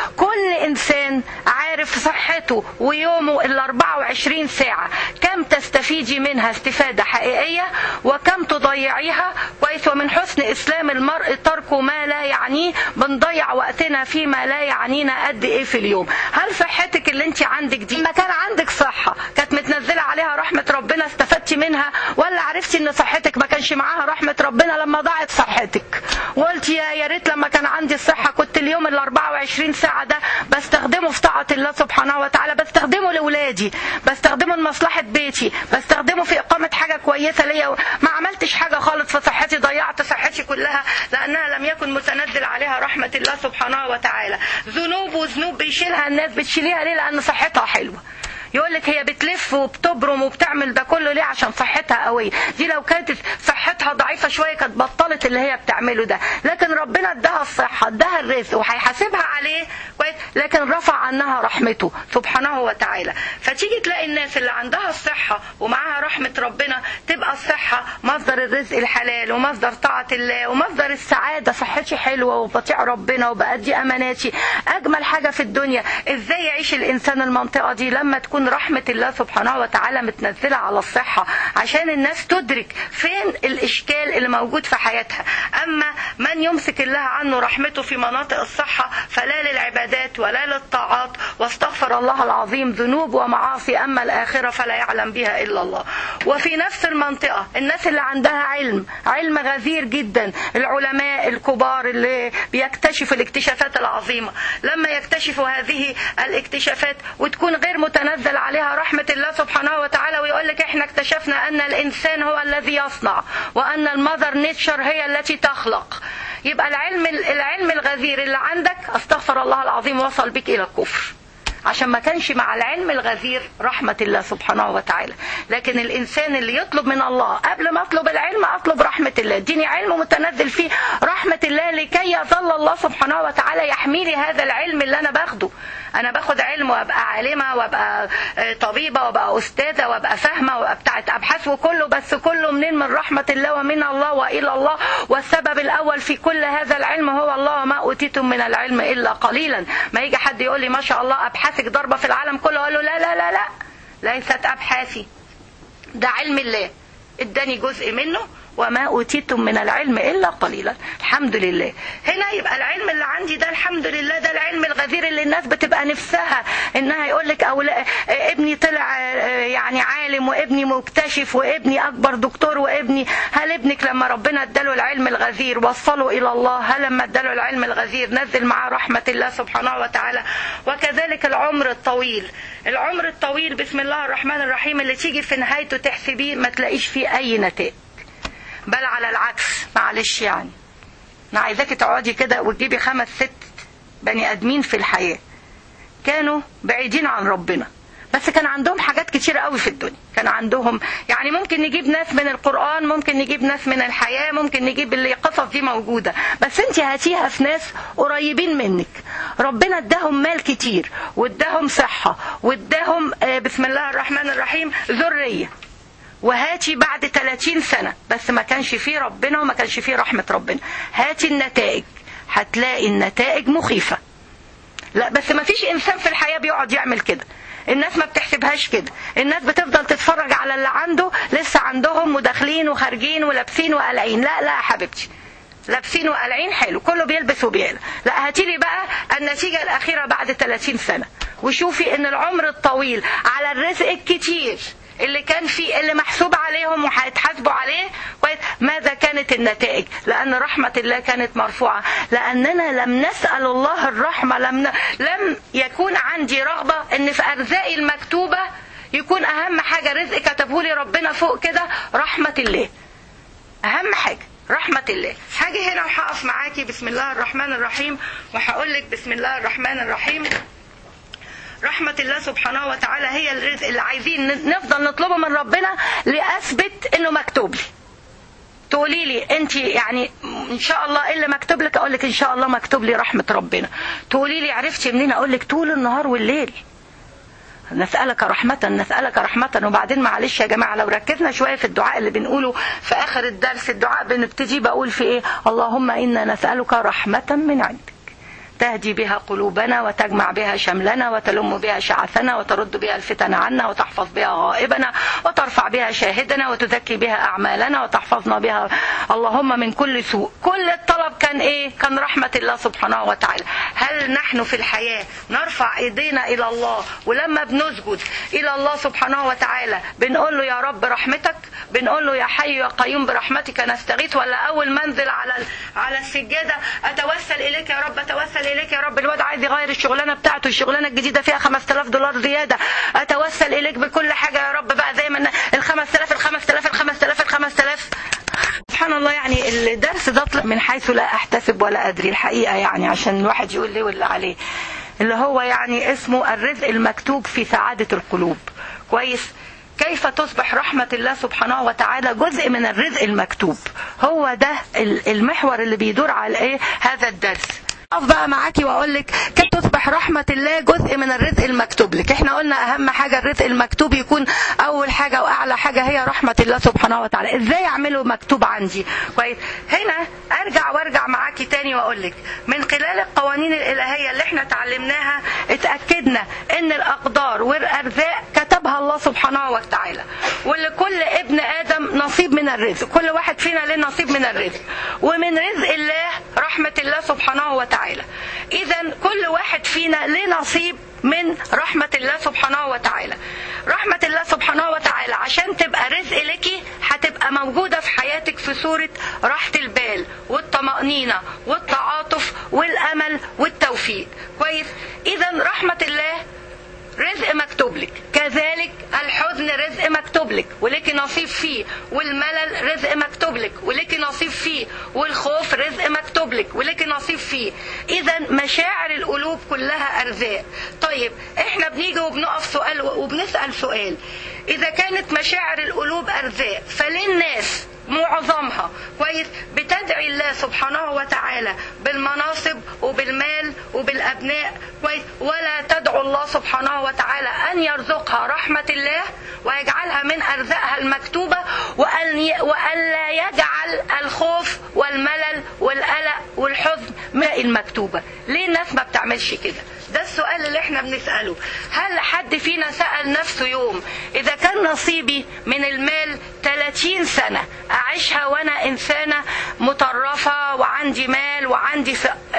كل انسان عارف صحته ويومه ال أربعة وعشرين ساعة كم تستفيدي منها استفادة حقيقية وكم تضيعيها. كويس؟ ومن حسن إسلام المرء ترك ما لا يعنيه. بنضيع وقتنا فيما لا يعنينا قد إيه في اليوم. هل صحتك اللي انت عندك دي ما كان عندك صحة كانت متنزلة عليها رحمة ربنا استفدتي منها، ولا عرفتي ان صحتك ما كانش معاها رحمة ربنا لما ضاعت صحتك وقلت يا يا ريت لما كان عندي الصحة كنت اليوم ال أربعة وعشرين ساعة ده بستخدمه في طاعة الله سبحانه وتعالى، بستخدمه لأولادي، بستخدمه لمصلحة بيتي، بستخدمه في إقامة حاجة كويسة ليا. ما عملتش حاجة خالص في صحتي، ضيعت صحتي كلها لأنها لم يكن متنزل عليها رحمة الله سبحانه وتعالى. ذنوب وذنوب بيشيلها الناس، بتشيليها ليه؟ لأن صحتها حلوة. يقول لك هي بتلف وبتبرم وبتعمل ده كله ليه؟ عشان صحتها قوية. دي لو كانت صحتها ضعيفة شوية كانت بطلت اللي هي بتعمله ده. لكن ربنا اداها الصحة، اداها الرزق وهيحاسبها عليه. كويس؟ لكن رفع عنها رحمته سبحانه وتعالى. فتيجي تلاقي الناس اللي عندها الصحة ومعها رحمة ربنا تبقى الصحة مصدر الرزق الحلال ومصدر طاعة الله ومصدر السعادة. صحتي حلوة وبطيع ربنا وبأدي أماناتي. أجمل حاجة في الدنيا إزاي يعيش الإنسان المنطقة دي لما تكون رحمة الله سبحانه وتعالى متنزلة على الصحة، عشان الناس تدرك فين الإشكال اللي موجود في حياتها. أما من يمسك الله عنه رحمته في مناطق الصحة فلا للعبادات ولا للطاعات، واستغفر الله العظيم ذنوب ومعاصي. أما الآخرة فلا يعلم بها إلا الله. وفي نفس المنطقة الناس اللي عندها علم، علم غزير جدا، العلماء الكبار اللي بيكتشفوا الاكتشافات العظيمة، لما يكتشفوا هذه الاكتشافات وتكون غير متنزل عليها رحمة الله سبحانه وتعالى، ويقول لك احنا اكتشفنا ان الانسان هو الذي يصنع وان المذر نيتشر هي التي تخلق. يبقى العلم العلم الغزير اللي عندك استغفر الله العظيم وصل بك الى الكفر، عشان ما كانش مع العلم الغزير رحمة الله سبحانه وتعالى. لكن الإنسان اللي يطلب من الله قبل ما أطلب العلم أطلب رحمة الله، اديني علم متنزل فيه رحمة الله لكي يظل الله سبحانه وتعالى يحميلي هذا العلم اللي أنا باخده. أنا باخد علم وأبقى عالمة وأبقى طبيبة وأبقى أستاذة وأبقى فاهمة وأبقى بتاعت أبحاث، وكله بس كله منين؟ من رحمة الله ومن الله وإلى الله. والسبب الأول في كل هذا العلم هو الله، وما أوتيتم من العلم إلا قليلا. ما يجي حد يقول لي ما شاء الله أبحاثك ضربة في العالم كله، أقول له لا لا لا لا ليست أبحاثي، ده علم الله اداني جزء منه، وما أوتيتم من العلم إلا قليلا. الحمد لله. هنا يبقى العلم اللي عندي ده الحمد لله ده العلم الغزير اللي الناس بتبقى نفسها انها يقولك أولا ابني طلع يعني عالم، وابني مكتشف، وابني أكبر دكتور، وابني. هل ابنك لما ربنا اداله العلم الغزير وصله إلى الله؟ هل لما اداله العلم الغزير نزل معاه رحمة الله سبحانه وتعالى؟ وكذلك العمر الطويل. العمر الطويل بسم الله الرحمن الرحيم اللي تيجي في نهايته تحسبيه ما تلاقيش فيه أي نتائج، بل على العكس. معلش يعني انا عايزاكي تقعدي كده وتجيبي خمس ست بني ادمين في الحياة كانوا بعيدين عن ربنا، بس كان عندهم حاجات كتيرة قوي في الدنيا. كان عندهم يعني ممكن نجيب ناس من القرآن، ممكن نجيب ناس من الحياة، ممكن نجيب اللي قصص دي موجودة، بس انت هاتيها في ناس قريبين منك. ربنا اداهم مال كتير، واداهم صحة، واداهم بسم الله الرحمن الرحيم ذرية، وهاتي بعد ثلاثين سنة بس ما كانش فيه ربنا وما كانش فيه رحمة ربنا. هاتي النتائج، هتلاقي النتائج مخيفة. لا بس ما فيش إنسان في الحياة بيقعد يعمل كده، الناس ما بتحسبهاش كده. الناس بتفضل تتفرج على اللي عنده لسه عندهم وداخلين وخارجين ولابسين وقلعين. لا لا يا حبيبتي، لابسين وقلعين حلو، كله بيلبس وبيقلع. لا هاتيلي بقى النتيجة الأخيرة بعد ثلاثين سنة، وشوفي ان العمر الطويل على الرزق الكتير اللي كان فيه اللي محسوب عليهم وهيتحاسبوا عليه كويس، ماذا كانت النتائج؟ لأن رحمة الله كانت مرفوعة، لأننا لم نسأل الله الرحمة، لم ن... لم يكون عندي رغبة ان في أرزاقي المكتوبة يكون أهم حاجة رزق كتبه لي ربنا فوق كده رحمة الله. أهم حاجة رحمة الله. هاجي هنا وهقف معاكي بسم الله الرحمن الرحيم وهقول لك بسم الله الرحمن الرحيم. رحمة الله سبحانه وتعالى هي الرزق اللي عايزين نفضل نطلبه من ربنا لأثبت انه مكتوب لي. تقولي لي انت يعني ان شاء الله ايه اللي مكتوب لك؟ اقول لك ان شاء الله مكتوب لي رحمة ربنا. تقولي لي عرفتي منين؟ اقول لك طول النهار والليل نسألك رحمة نسألك رحمة. وبعدين معلش يا جماعة لو ركزنا شوية في الدعاء اللي بنقوله في آخر الدرس، الدعاء بنبتدي بقول في ايه؟ اللهم إنا نسألك رحمة من عندك تهدي بها قلوبنا وتجمع بها شملنا وتلم بها شعثنا وترد بها الفتن عنا وتحفظ بها غائبنا وترفع بها شاهدنا وتزكي بها أعمالنا وتحفظنا بها اللهم من كل سوء. كل الطلب كان ايه؟ كان رحمة الله سبحانه وتعالى. هل نحن في الحياة نرفع ايدينا الى الله ولما بنسجد الى الله سبحانه وتعالى بنقول له يا رب رحمتك، بنقول له يا حي يا قيوم برحمتك نستغيث، ولا اول منزل على على السجادة اتوسل اليك يا رب اتوسل إليك يا رب؟ الواد عايز يغير الشغلانة بتاعته، الشغلانة الجديدة فيها خمسة آلاف دولار زيادة، أتوسل إليك بكل حاجة يا رب بقى زي ما الخمس آلاف الخمس آلاف الخمس آلاف الخمس آلاف. سبحان الله. يعني الدرس ده طلع من حيث لا أحتسب ولا أدري الحقيقة، يعني عشان الواحد يقول ليه واللي عليه، اللي هو يعني اسمه الرزق المكتوب في سعادة القلوب. كويس؟ كيف تصبح رحمة الله سبحانه وتعالى جزء من الرزق المكتوب؟ هو ده المحور اللي بيدور على ايه هذا الدرس. أقف بقى معاكي وأقول لك كيف تصبح رحمة الله جزء من الرزق المكتوب لك. احنا قلنا أهم حاجة الرزق المكتوب يكون أول حاجة وأعلى حاجة هي رحمة الله سبحانه وتعالى. إزاي أعمله مكتوب عندي؟ كويس. هنا أرجع وأرجع معاكي تاني وأقول لك من خلال القوانين الإلهية اللي احنا تعلمناها اتأكدنا إن الأقدار والأرزاق كتبها الله سبحانه وتعالى، ولكل ابن آدم نصيب من الرزق، كل واحد فينا له نصيب من الرزق، ومن رزق الله رحمة الله سبحانه وتعالى. إذا كل واحد فينا له نصيب من رحمة الله سبحانه وتعالى. رحمة الله سبحانه وتعالى عشان تبقى رزق لكي هتبقى موجودة في حياتك في صورة راحة البال والطمأنينة والتعاطف والأمل والتوفيق. كويس؟ إذا رحمة الله رزق مكتوب لك، كذلك الحزن رزق مكتوب لك ولك نصيب فيه، والملل رزق مكتوب لك ولك نصيب فيه، والخوف رزق مكتوب لك ولك نصيب فيه. اذا مشاعر القلوب كلها ارزاق. طيب احنا بنيجي وبنقف سؤال وبنسأل سؤال، اذا كانت مشاعر القلوب ارزاق فليه الناس معظمها كويس بتدعي الله سبحانه وتعالى بالمناصب وبالمال وبالابناء كويس، ولا تدعو الله سبحانه وتعالى ان يرزقها رحمة الله ويجعلها من ارزاقها المكتوبة، وان وان لا يجعل الخوف والملل والقلق والحزن من المكتوبة؟ ليه الناس ما بتعملش كده؟ ده السؤال اللي احنا بنسأله. هل حد فينا سأل نفسه يوم اذا كان نصيبي من المال ثلاثين سنة اعيشها وانا انسانة مطرفة وعندي مال وعندي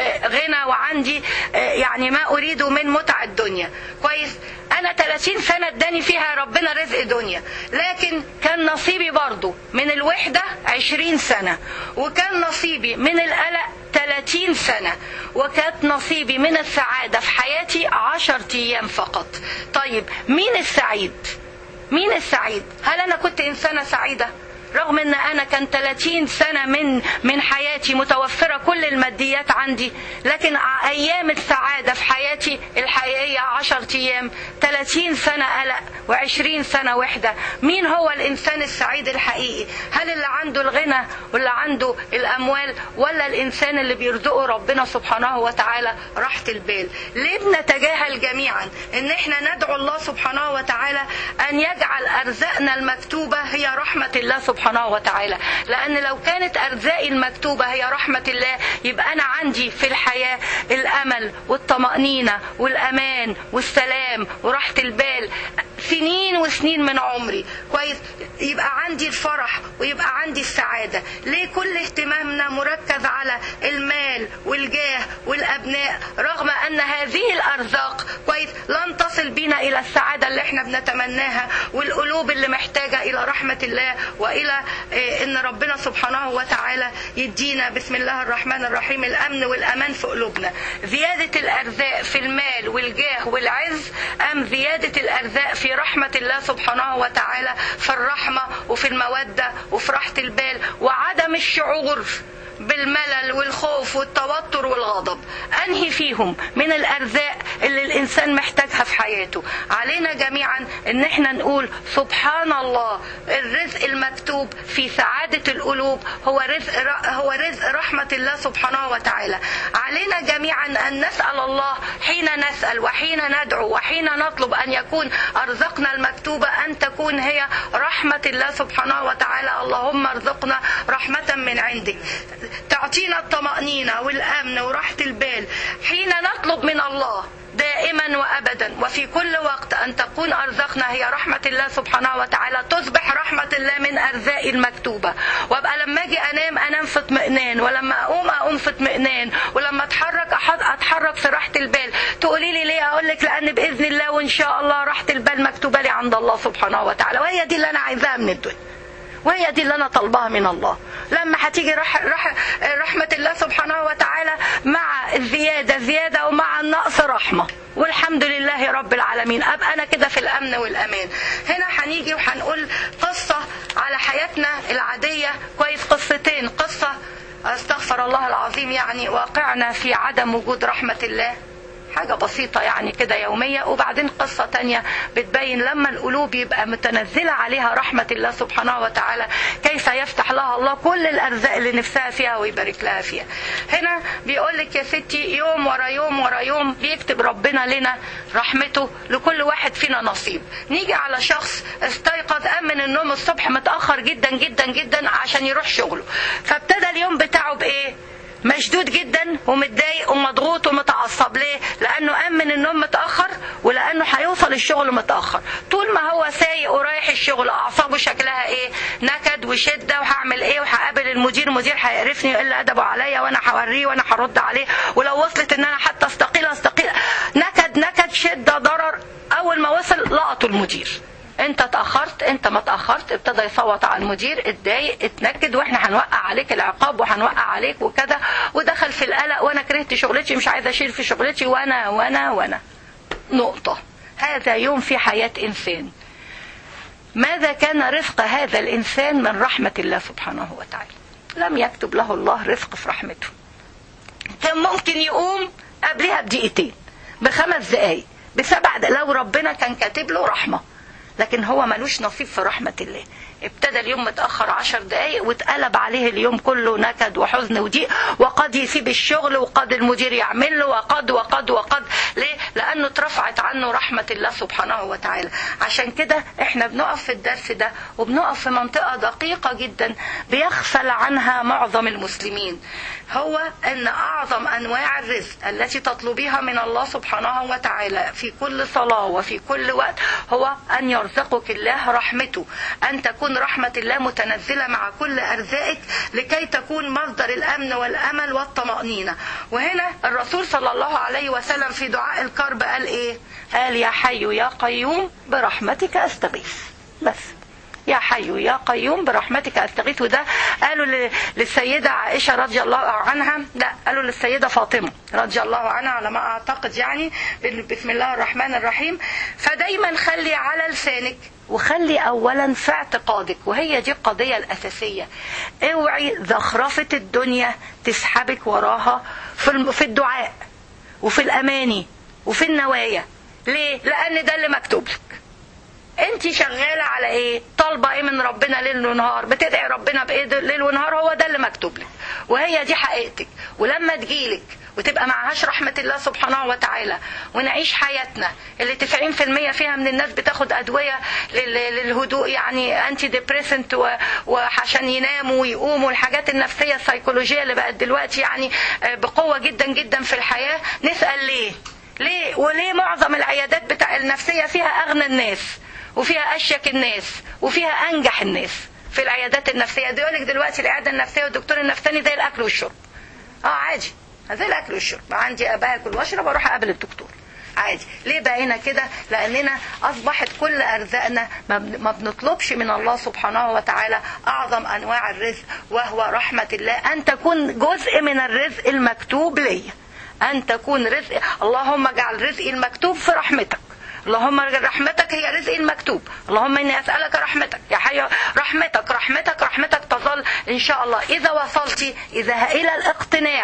غنى وعندي يعني ما اريده من متع الدنيا كويس، انا ثلاثين سنة اداني فيها ربنا رزق دنيا، لكن كان نصيبي برضو من الوحدة عشرين سنة، وكان نصيبي من القلق ثلاثين سنة، وكانت نصيبي من السعادة في حياتي عشر ايام فقط. طيب مين السعيد؟ مين السعيد؟ هل انا كنت انسانة سعيدة رغم ان انا كان ثلاثين سنة من من حياتي متوفرة كل الماديات عندي، لكن ايام السعادة في حياتي الحقيقية عشر ايام، ثلاثين سنة قلق وعشرين سنة وحدة. مين هو الانسان السعيد الحقيقي؟ هل اللي عنده الغنى واللي عنده الاموال، ولا الانسان اللي بيرزقه ربنا سبحانه وتعالى راحة البال؟ ليه بنتجاهل جميعا ان احنا ندعو الله سبحانه وتعالى ان يجعل ارزاقنا المكتوبة هي رحمة الله سبحانه سبحانه وتعالى؟ لأن لو كانت أرزاقي المكتوبة هي رحمة الله يبقى أنا عندي في الحياة الأمل والطمأنينة والأمان والسلام وراحة البال سنين وسنين من عمري كويس، يبقى عندي الفرح ويبقى عندي السعادة. ليه كل اهتمامنا مركز على المال والجاه والأبناء رغم أن هذه الأرزاق كويس لن تصل بنا إلى السعادة اللي احنا بنتمناها، والقلوب اللي محتاجة إلى رحمة الله وإلى إن ربنا سبحانه وتعالى يدينا بسم الله الرحمن الرحيم الأمن والأمان في قلوبنا. زيادة الأرزاق في المال والجاه والعز أم زيادة الأرزاق في رحمة الله سبحانه وتعالى في الرحمة وفي المودة وفي راحة البال وعدم الشعور بالملل والخوف والتوتر والغضب؟ أنهي فيهم من الأرزاق اللي الإنسان محتاجها في حياته؟ علينا جميعا ان احنا نقول سبحان الله، الرزق المكتوب في سعادة القلوب هو رزق هو رزق رحمة الله سبحانه وتعالى. علينا جميعا ان نسأل الله حين نسأل وحين ندعو وحين نطلب ان يكون ارزقنا المكتوبة ان تكون هي رحمة الله سبحانه وتعالى. اللهم ارزقنا رحمة من عندك تعطينا الطمأنينة والأمن وراحة البال حين نطلب من الله دائما وأبدا وفي كل وقت أن تكون أرزقنا هي رحمة الله سبحانه وتعالى، تصبح رحمة الله من أرزاقي المكتوبة، وأبقى لما أجي أنام أنام في اطمئنان، ولما أقوم أقوم في اطمئنان، ولما أتحرك أتحرك في راحة البال. تقولي لي ليه؟ أقول لك لأن بإذن الله وإن شاء الله راحة البال مكتوبة لي عند الله سبحانه وتعالى، وهي دي اللي أنا عايزاها من الدنيا، وهي دي اللي أنا طلبها من الله. لما هتيجي رح رح رحمة الله سبحانه وتعالى مع الزيادة زيادة ومع النقص رحمة، والحمد لله رب العالمين، أبقى أنا كده في الأمن والأمان. هنا هنيجي وهنقول قصة على حياتنا العادية كويس، قصتين. قصة استغفر الله العظيم يعني واقعنا في عدم وجود رحمة الله، حاجة بسيطة يعني كده يومية، وبعدين قصة تانية بتبين لما القلوب يبقى متنزلة عليها رحمة الله سبحانه وتعالى كيف يفتح لها الله كل الأرزاق اللي نفسها فيها ويبارك لها فيها. هنا بيقول لك يا ستي يوم ورا يوم ورا يوم بيكتب ربنا لنا رحمته لكل واحد فينا نصيب. نيجي على شخص استيقظ قام من النوم الصبح متأخر جدا جدا جدا عشان يروح شغله، فابتدى اليوم بتاعه بإيه؟ مشدود جدا ومتضايق ومضغوط ومتعصب. ليه؟ لانه قام من النوم متاخر ولانه هيوصل الشغل متاخر. طول ما هو سايق ورايح الشغل اعصابه شكلها ايه؟ نكد وشده، وهعمل ايه وهقابل المدير، المدير هيقرفني ويقل ادبه عليا وانا هوريه وانا هرد عليه، ولو وصلت ان انا حتى استقيل استقيل، نكد نكد شده ضرر. اول ما وصل لقطوا المدير، انت اتأخرت، انت ما اتأخرت، ابتدى يصوت على المدير، اتضايق اتنكد، واحنا هنوقع عليك العقاب وهنوقع عليك وكذا، ودخل في القلق، وانا كرهت شغلتي مش عايزه اشيل في شغلتي، وانا وانا وانا نقطة. هذا يوم في حياة إنسان. ماذا كان رزق هذا الإنسان من رحمة الله سبحانه وتعالى؟ لم يكتب له الله رزق في رحمته. كان ممكن يقوم قبلها بدقيقتين، بخمس دقايق، بسبع دقايق، لو ربنا كان كاتب له رحمة. لكن هو ملوش نصيب في رحمة الله. ابتدى اليوم متأخر عشر دقايق واتقلب عليه اليوم كله نكد وحزن وضيق، وقد يسيب الشغل، وقد المدير يعمل له، وقد وقد وقد. ليه؟ لأنه اترفعت عنه رحمة الله سبحانه وتعالى. عشان كده احنا بنقف في الدرس ده وبنقف في منطقة دقيقة جدا بيغفل عنها معظم المسلمين، هو ان اعظم انواع الرزق التي تطلبيها من الله سبحانه وتعالى في كل صلاة وفي كل وقت هو ان يرزقك الله رحمته، ان تكون رحمة الله متنزلة مع كل ارزاقك لكي تكون مصدر الامن والامل والطمأنينة. وهنا الرسول صلى الله عليه وسلم في دعاء الكرب قال ايه؟ قال يا حي يا قيوم برحمتك استغيث. بس يا حي يا قيوم برحمتك استغيث. وده قالوا للسيدة عائشة رضي الله عنها، لا قالوا للسيدة فاطمة رضي الله عنها على ما اعتقد، يعني بسم الله الرحمن الرحيم. فدايما خلي على لسانك وخلي اولا في اعتقادك، وهي دي القضية الاساسية. اوعي زخرفة الدنيا تسحبك وراها في الدعاء وفي الاماني وفي النوايا. ليه؟ لان ده اللي مكتوب لك. انت شغالة على ايه؟ طالبة ايه من ربنا ليل ونهار؟ بتدعي ربنا بايه ليل ونهار؟ هو ده اللي مكتوب لك، وهي دي حقيقتك. ولما تجيلك وتبقى معهاش رحمة الله سبحانه وتعالى، ونعيش حياتنا اللي تسعين في المية فيها من الناس بتاخد أدوية للهدوء، يعني أنتي ديبريسنت، وعشان يناموا ويقوموا، الحاجات النفسية السيكولوجية اللي بقت دلوقتي يعني بقوة جدا جدا في الحياة. نسأل ليه؟ ليه؟ وليه معظم العيادات بتاع النفسية فيها أغنى الناس وفيها أشيك الناس وفيها أنجح الناس في العيادات النفسية؟ دي يقولك دلوقتي العيادة النفسية والدكتور النفساني زي الأكل والشرب. اه عادي، زي الأكل والشرب، عندي باكل واشرب واروح أقابل الدكتور عادي. ليه بقينا كده؟ لأننا أصبحت كل أرزاقنا ما بنطلبش من الله سبحانه وتعالى أعظم أنواع الرزق، وهو رحمة الله، أن تكون جزء من الرزق المكتوب لي، أن تكون رزق. اللهم اجعل رزقي المكتوب في رحمتك، اللهم رحمتك هي رزقي المكتوب، اللهم إني أسألك رحمتك يا حي. رحمتك رحمتك رحمتك تظل إن شاء الله. إذا وصلتي إذا إلى الاقتناع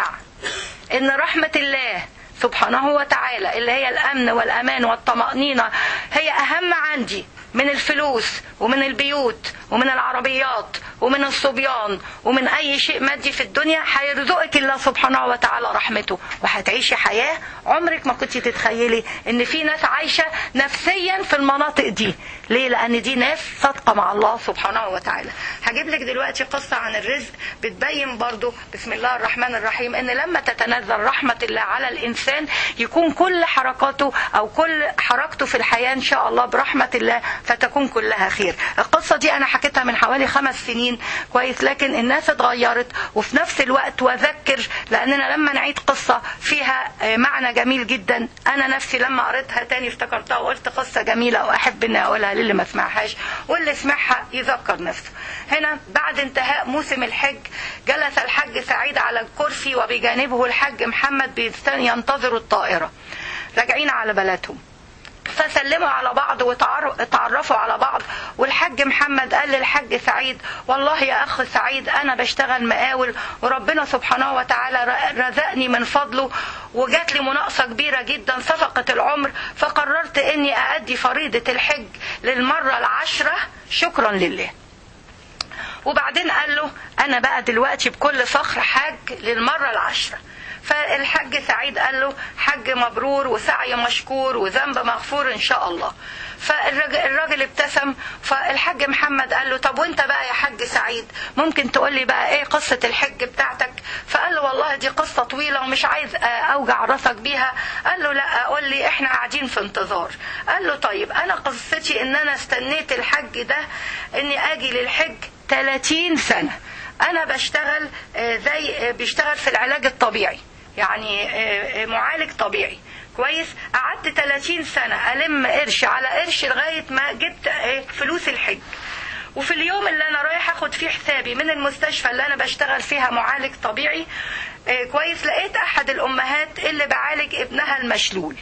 إن رحمة الله سبحانه وتعالى اللي هي الأمن والأمان والطمأنينة هي أهم عندي من الفلوس ومن البيوت ومن العربيات ومن الصبيان ومن أي شيء مادي في الدنيا، هيرزقك الله سبحانه وتعالى رحمته، وهتعيشي حياة عمرك ما كنت تتخيلي ان في ناس عايشة نفسيا في المناطق دي. ليه؟ لأن دي ناس صادقة مع الله سبحانه وتعالى. هجيب لك دلوقتي قصة عن الرزق بتبين برضو بسم الله الرحمن الرحيم ان لما تتنزل رحمة الله على الإنسان يكون كل حركاته أو كل حركته في الحياة إن شاء الله برحمة الله فتكون كلها خير. القصة دي أنا حكيتها من حوالي خمس سنين كويس، لكن الناس اتغيرت. وفي نفس الوقت وذكر، لأننا لما نعيد قصة فيها معنى جميل جدا، أنا نفسي لما قريتها تاني افتكرتها وقلت قصة جميلة وأحب أن أقولها للي ما سمعهاش، واللي سمعها يذكر نفسه. هنا بعد انتهاء موسم الحج جلس الحج سعيد على الكرسي وبجانبه الحج محمد ينتظر الطائرة راجعين على بلدهم. فسلموا على بعض وتعرفوا على بعض، والحج محمد قال للحج سعيد والله يا أخ سعيد أنا بشتغل مقاول وربنا سبحانه وتعالى رزقني من فضله وجات لي مناقصة كبيرة جدا صفقة العمر، فقررت أني أؤدي فريضة الحج للمرة العشرة شكرا لله. وبعدين قال له أنا بقى دلوقتي بكل فخر حج للمرة العشرة. فالحج سعيد قال له حج مبرور وسعي مشكور وذنب مغفور إن شاء الله. فالراجل ابتسم. فالحج محمد قال له طب وانت بقى يا حج سعيد ممكن تقول لي بقى ايه قصة الحج بتاعتك؟ فقال له والله دي قصة طويلة ومش عايز اوجع راسك بيها. قال له لا قول لي احنا قاعدين في انتظار. قال له طيب انا قصتي ان انا استنيت الحج ده اني اجي للحج ثلاثين سنة. انا بشتغل زي بيشتغل في العلاج الطبيعي، يعني معالج طبيعي كويس. قعدت ثلاثين سنة ألم قرش على قرش لغاية ما جبت فلوس الحج. وفي اليوم اللي أنا رايح أخد فيه حسابي من المستشفى اللي أنا بشتغل فيها معالج طبيعي كويس، لقيت أحد الأمهات اللي بعالج ابنها المشلول.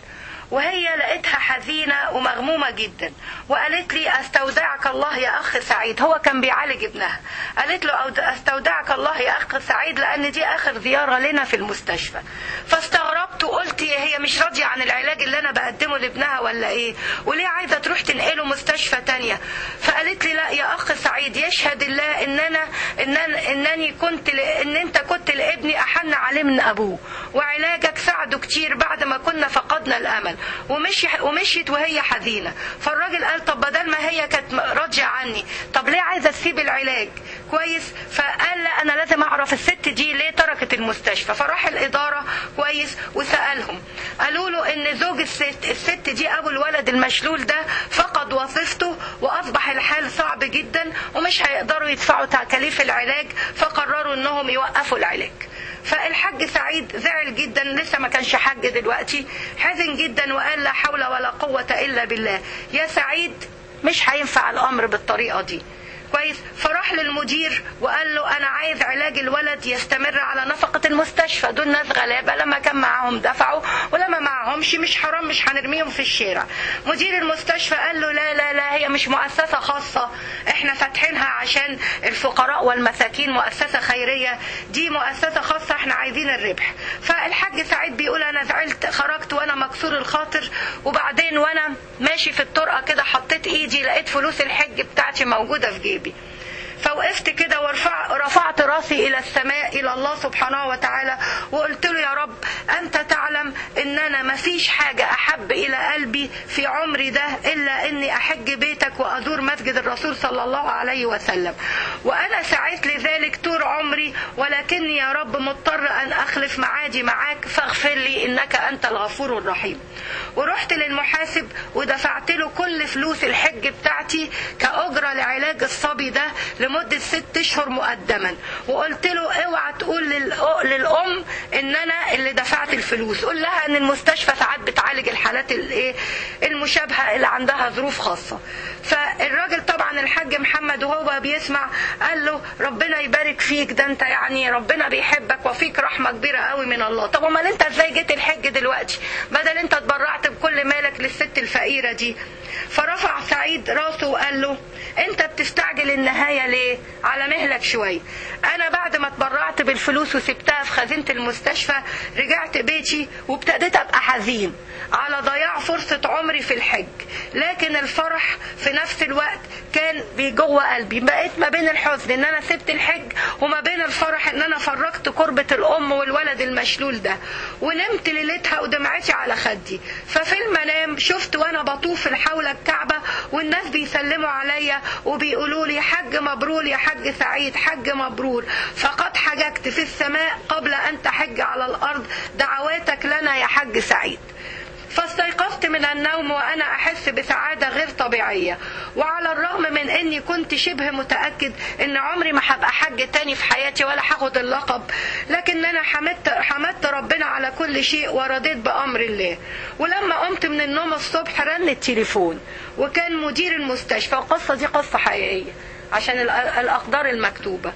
وهي لقيتها حزينة ومغمومة جدا، وقالت لي استودعك الله يا اخ سعيد، هو كان بيعالج ابنها، قالت له استودعك الله يا اخ سعيد لان دي اخر زيارة لنا في المستشفى. فاستغربت وقلت هي مش راضية عن العلاج اللي انا بقدمه لابنها ولا ايه، وليه عايزة تروح تنقله مستشفى تانية؟ فقالت لي لا يا اخ سعيد، يشهد الله ان انا ان أنا انني كنت ل... ان انت كنت لابني احن عليه من ابوه، وعلاجك ساعده كتير بعد ما كنا فقدنا الامل. ومشي ومشيت وهي حزينه. فالراجل قال طب بدل ما هي كانت راضيه عني، طب ليه عايزه تسيب العلاج؟ كويس. فقال لا انا لازم اعرف الست دي ليه تركت المستشفى. فراح الاداره كويس وسالهم، قالوا له ان زوج الست الست دي ابو الولد المشلول ده فقد وظيفته واصبح الحال صعب جدا ومش هيقدروا يدفعوا تكاليف العلاج، فقرروا انهم يوقفوا العلاج. فالحاج سعيد زعل جدا، لسه ما كانش حاج دلوقتي، حزن جدا وقال لا حول ولا قوة الا بالله يا سعيد مش هينفع الامر بالطريقة دي. كويس. فراح للمدير وقال له انا عايز علاج الولد يستمر على نفقة المستشفى، دول ناس غلابة لما كان معاهم دفعوا ولما معاهمش مش حرام مش هنرميهم في الشارع. مدير المستشفى قال له لا لا لا هي مش مؤسسة خاصة احنا فاتحينها عشان الفقراء والمساكين، مؤسسة خيرية، دي مؤسسة خاصة احنا عايزين الربح. فالحاج سعيد بيقول انا زعلت، خرجت وانا مكسور الخاطر، وبعدين وانا ماشي في الطرقة كده حطيت ايدي لقيت فلوس الحج بتاعتي موجودة في جيبي، فوقفت كده ورفعت راسي إلى السماء إلى الله سبحانه وتعالى وقلت له يا رب أنت تعلم إن أنا ما فيش حاجة أحب إلى قلبي في عمري ده إلا إني أحج بيتك وأزور مسجد الرسول صلى الله عليه وسلم، وأنا سعيت لذلك طول عمري، ولكني يا رب مضطر أن أخلف معادي معاك فاغفر لي إنك أنت الغفور الرحيم. ورحت للمحاسب ودفعت له كل فلوس الحج بتاعتي كأجرة لعلاج الصبي ده لمدة ست اشهر مقدما، وقلت له اوعى تقول للأم ان انا اللي دفعت الفلوس، قول لها ان المستشفى ساعات بتعالج الحالات الايه المشابهة اللي عندها ظروف خاصة. فالراجل طبعا الحاج محمد وهو بيسمع قال له ربنا يبارك فيك، ده انت يعني ربنا بيحبك وفيك رحمة كبيرة قوي من الله. طب امال انت ازاي جيت الحج دلوقتي بدل انت اتبرعت بكل مالك للست الفقيرة دي؟ فرفع سعيد راسه وقال له انت بتستعجل النهاية ليه؟ على مهلك شوية. انا بعد ما اتبرعت بالفلوس وسبتها في خزينة المستشفى رجعت بيتي وابتديت ابقى حزين على ضياع فرصة عمري في الحج، لكن الفرح في نفس الوقت كان جوه قلبي. بقيت ما بين الحزن ان انا سبت الحج وما بين الفرح ان انا فرقت كربة الام والولد المشلول ده. ونمت ليلتها ودمعتي على خدي، ففي المنام شفت وانا بطوف حول الكعبة والناس بيسلموا عليا وبيقولوا لي حج مبرور يا حج سعيد، حج مبرور، فقد حججت في السماء قبل ان تحج على الارض، دعواتك لنا يا حج سعيد. فاستيقظت من النوم وأنا أحس بسعادة غير طبيعية، وعلى الرغم من أني كنت شبه متأكد أن عمري ما هبقى حج تاني في حياتي ولا هاخد اللقب، لكن أنا حمدت, حمدت ربنا على كل شيء ورضيت بأمر الله. ولما قمت من النوم الصبح رن التليفون وكان مدير المستشفى، والقصة دي قصة حقيقية عشان الأقدار المكتوبة.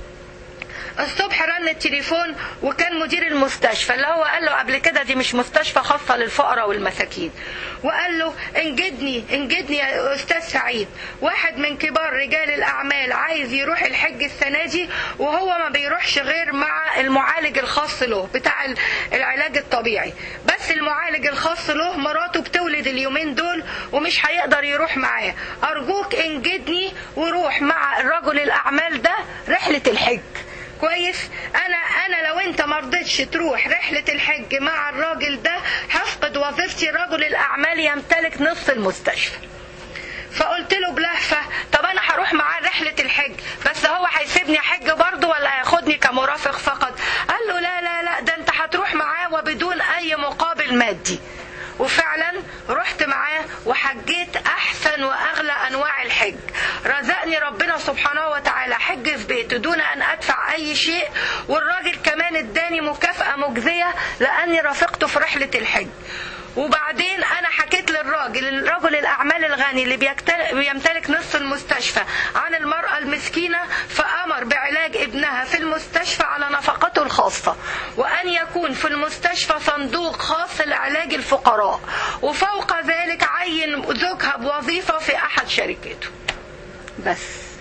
الصبح رن التليفون وكان مدير المستشفى اللي هو قال له قبل كده دي مش مستشفى خاصة للفقراء والمساكين، وقال له انجدني انجدني يا أستاذ سعيد، واحد من كبار رجال الأعمال عايز يروح الحج السنة دي وهو ما بيروحش غير مع المعالج الخاص له بتاع العلاج الطبيعي، بس المعالج الخاص له مراته بتولد اليومين دول ومش هيقدر يروح معاه، أرجوك انجدني وروح مع الرجل الأعمال ده رحلة الحج. كويس. انا انا لو انت ما رضيتش تروح رحله الحج مع الراجل ده هفقد وظيفتي، رجل الاعمال يمتلك نصف المستشفى. فقلت له بلهفه طب انا هروح معاه رحله الحج بس هو هيسيبني حج برضه ولا هياخدني كمرافق فقط؟ قال له لا لا لا ده انت هتروح معاه وبدون اي مقابل مادي. وفعلا رحت معاه وحجيت احسن واغلى انواع الحج، رزقني ربنا سبحانه وتعالى حج في بيته دون ان ادفع اي شيء، والراجل كمان اداني مكافأة مجزية لاني رافقته في رحلة الحج. وبعدين انا حكيت للراجل الرجل الاعمال الغني اللي بيمتلك نصف المستشفى عن المرأة المسكينة، فامر بعلاج ابنها في المستشفى على نفقته الخاصة. خاصة، وأن يكون في المستشفى صندوق خاص لعلاج الفقراء، وفوق ذلك عين زوجها بوظيفة في أحد شركاته بس.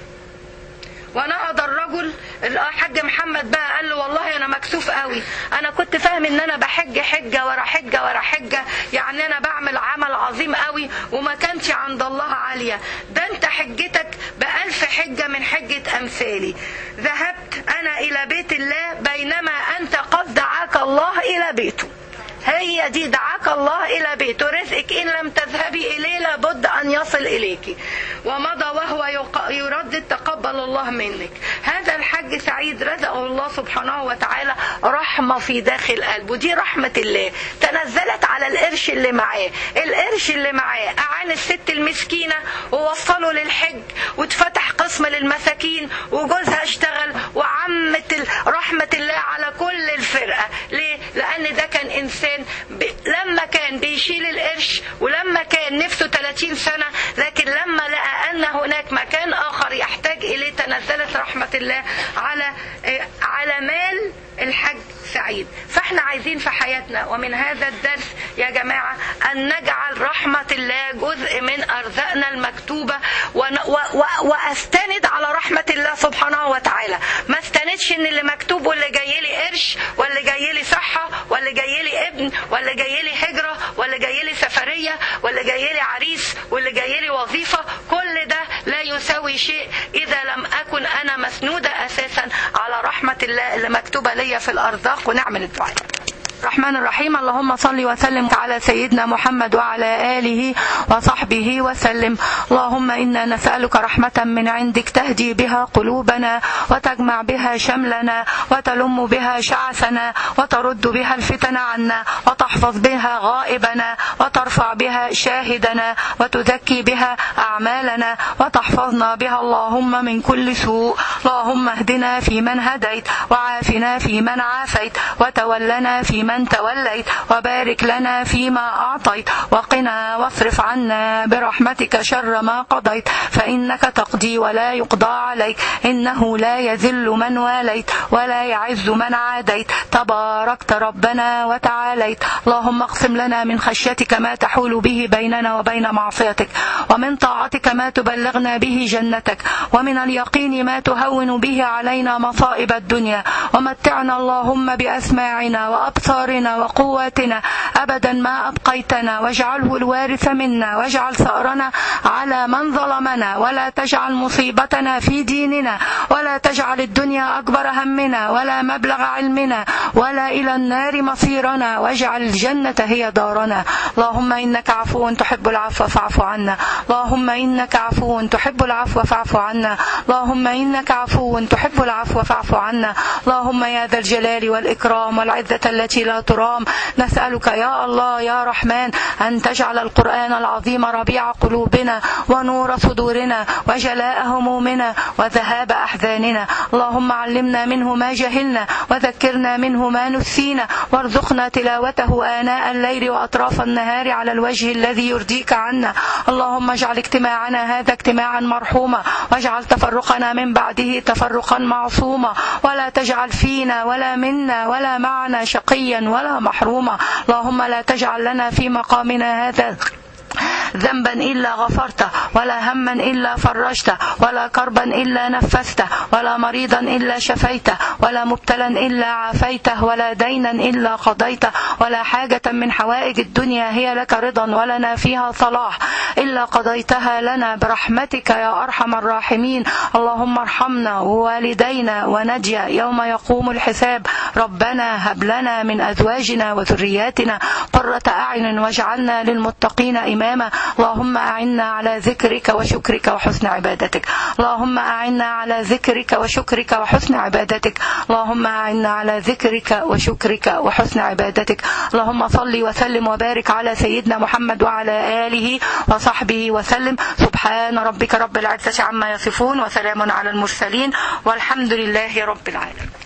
ونقض الرجل الحاج محمد بقى قال له والله انا مكسوف قوي، انا كنت فاهم ان انا بحج حجه ورا حجه ورا حجه، يعني انا بعمل عمل عظيم قوي وما كانش عند الله عاليه، ده انت حجتك بألف حجه من حجه امثالي. ذهبت انا الى بيت الله بينما انت قد دعاك الله الى بيته. هي دي دعاك الله إلى بيته، رزقك إن لم تذهبي إليه لابد أن يصل إليك. ومضى وهو يردد تقبل الله منك. هذا الحج سعيد رزقه الله سبحانه وتعالى رحمة في داخل قلبه، دي رحمة الله تنزلت على القرش اللي معاه. القرش اللي معاه أعان الست المسكينة ووصله للحج، واتفتح قسم للمساكين، وجوزها اشتغل، وعمت رحمة الله على كل الفرقة. ليه؟ لأن ده كان إنسان لما كان بيشيل القرش ولما كان نفسه ثلاثين سنة، لكن لما لقى أن هناك مكان آخر يحتاج إليه تنزلت رحمة الله على على مال الحج سعيد. فاحنا عايزين في حياتنا ومن هذا الدرس يا جماعة أن نجعل رحمة الله جزء من أرزاقنا المكتوبة، وأستند على رحمة الله سبحانه وتعالى. ما استندش إن اللي مكتوب واللي جاي لي قرش واللي جاي لي صحة واللي جاي لي ابن واللي جاي لي هجرة واللي جاي لي سفرية واللي جاي لي عريس واللي جاي لي وظيفة، كل ده لا يساوي شيء إذا لم أكن أنا مسنودة أساسا على رحمة الله اللي مكتوبة لي في الأرزاق. ونعمل الدعاء. الرحمن الرحيم. اللهم صل وسلم على سيدنا محمد وعلى آله وصحبه وسلم. اللهم إنا نسألك رحمة من عندك تهدي بها قلوبنا وتجمع بها شملنا وتلم بها شعثنا وترد بها الفتن عنا وتحفظ بها غائبنا وترفع بها شاهدنا وتزكي بها أعمالنا وتحفظنا بها اللهم من كل سوء. اللهم اهدنا فيمن هديت وعافنا فيمن عافيت وتولنا فيمن من توليت وبارك لنا فيما أعطيت وقنا واصرف عنا برحمتك شر ما قضيت، فإنك تقضي ولا يقضى عليك، إنه لا يذل من واليت ولا يعز من عاديت، تباركت ربنا وتعاليت. اللهم اقسم لنا من خشيتك ما تحول به بيننا وبين معصيتك، ومن طاعتك ما تبلغنا به جنتك، ومن اليقين ما تهون به علينا مصائب الدنيا، ومتعنا اللهم بأسماعنا وأبصارنا وقواتنا أبدا ما أبقيتنا، واجعله الوارث منا، واجعل ثأرنا على من ظلمنا، ولا تجعل مصيبتنا في ديننا، ولا تجعل الدنيا أكبر همنا ولا مبلغ علمنا ولا إلى النار مصيرنا، واجعل الجنة هي دارنا. اللهم إنك عفو تحب العفو فاعف عنا، اللهم إنك عفو تحب العفو فاعف عنا، اللهم إنك عفو تحب العفو فاعف عنا. اللهم يا ذا الجلال والإكرام والعزة التي لا ترام، نسألك يا الله يا رحمن أن تجعل القرآن العظيم ربيع قلوبنا ونور صدورنا وجلاء همومنا وذهاب أحزاننا. اللهم علمنا منه ما جهلنا وذكرنا منه ما نسينا، وارزقنا تلاوته آناء الليل وأطراف النهار على الوجه الذي يرضيك عنا. اللهم اجعل اجتماعنا هذا اجتماعا مرحوما، واجعل تفرقنا من بعده تفرقا معصوما، ولا تجعل فينا ولا منا ولا معنا شقيا ولا محروما. اللهم لا تجعل لنا في مقامنا هذا ذنبا إلا غفرته، ولا هما إلا فرجته، ولا كربا إلا نفسته، ولا مريضا إلا شفيته، ولا مبتلا إلا عافيته، ولا دينا إلا قضيته، ولا حاجة من حوائج الدنيا هي لك رضا ولنا فيها صلاح إلا قضيتها لنا برحمتك يا أرحم الراحمين. اللهم ارحمنا ووالدينا ونجيا يوم يقوم الحساب. ربنا هب لنا من أزواجنا وذرياتنا قرة أعين واجعلنا للمتقين إماما. اللهم أعنا على ذكرك وشكرك وحسن عبادتك، اللهم أعنا على ذكرك وشكرك وحسن عبادتك، اللهم أعنا على ذكرك وشكرك وحسن عبادتك. اللهم صل وسلم وبارك على سيدنا محمد وعلى آله وصحبه وسلم. سبحان ربك رب العزة عما يصفون وسلام على المرسلين والحمد لله رب العالمين.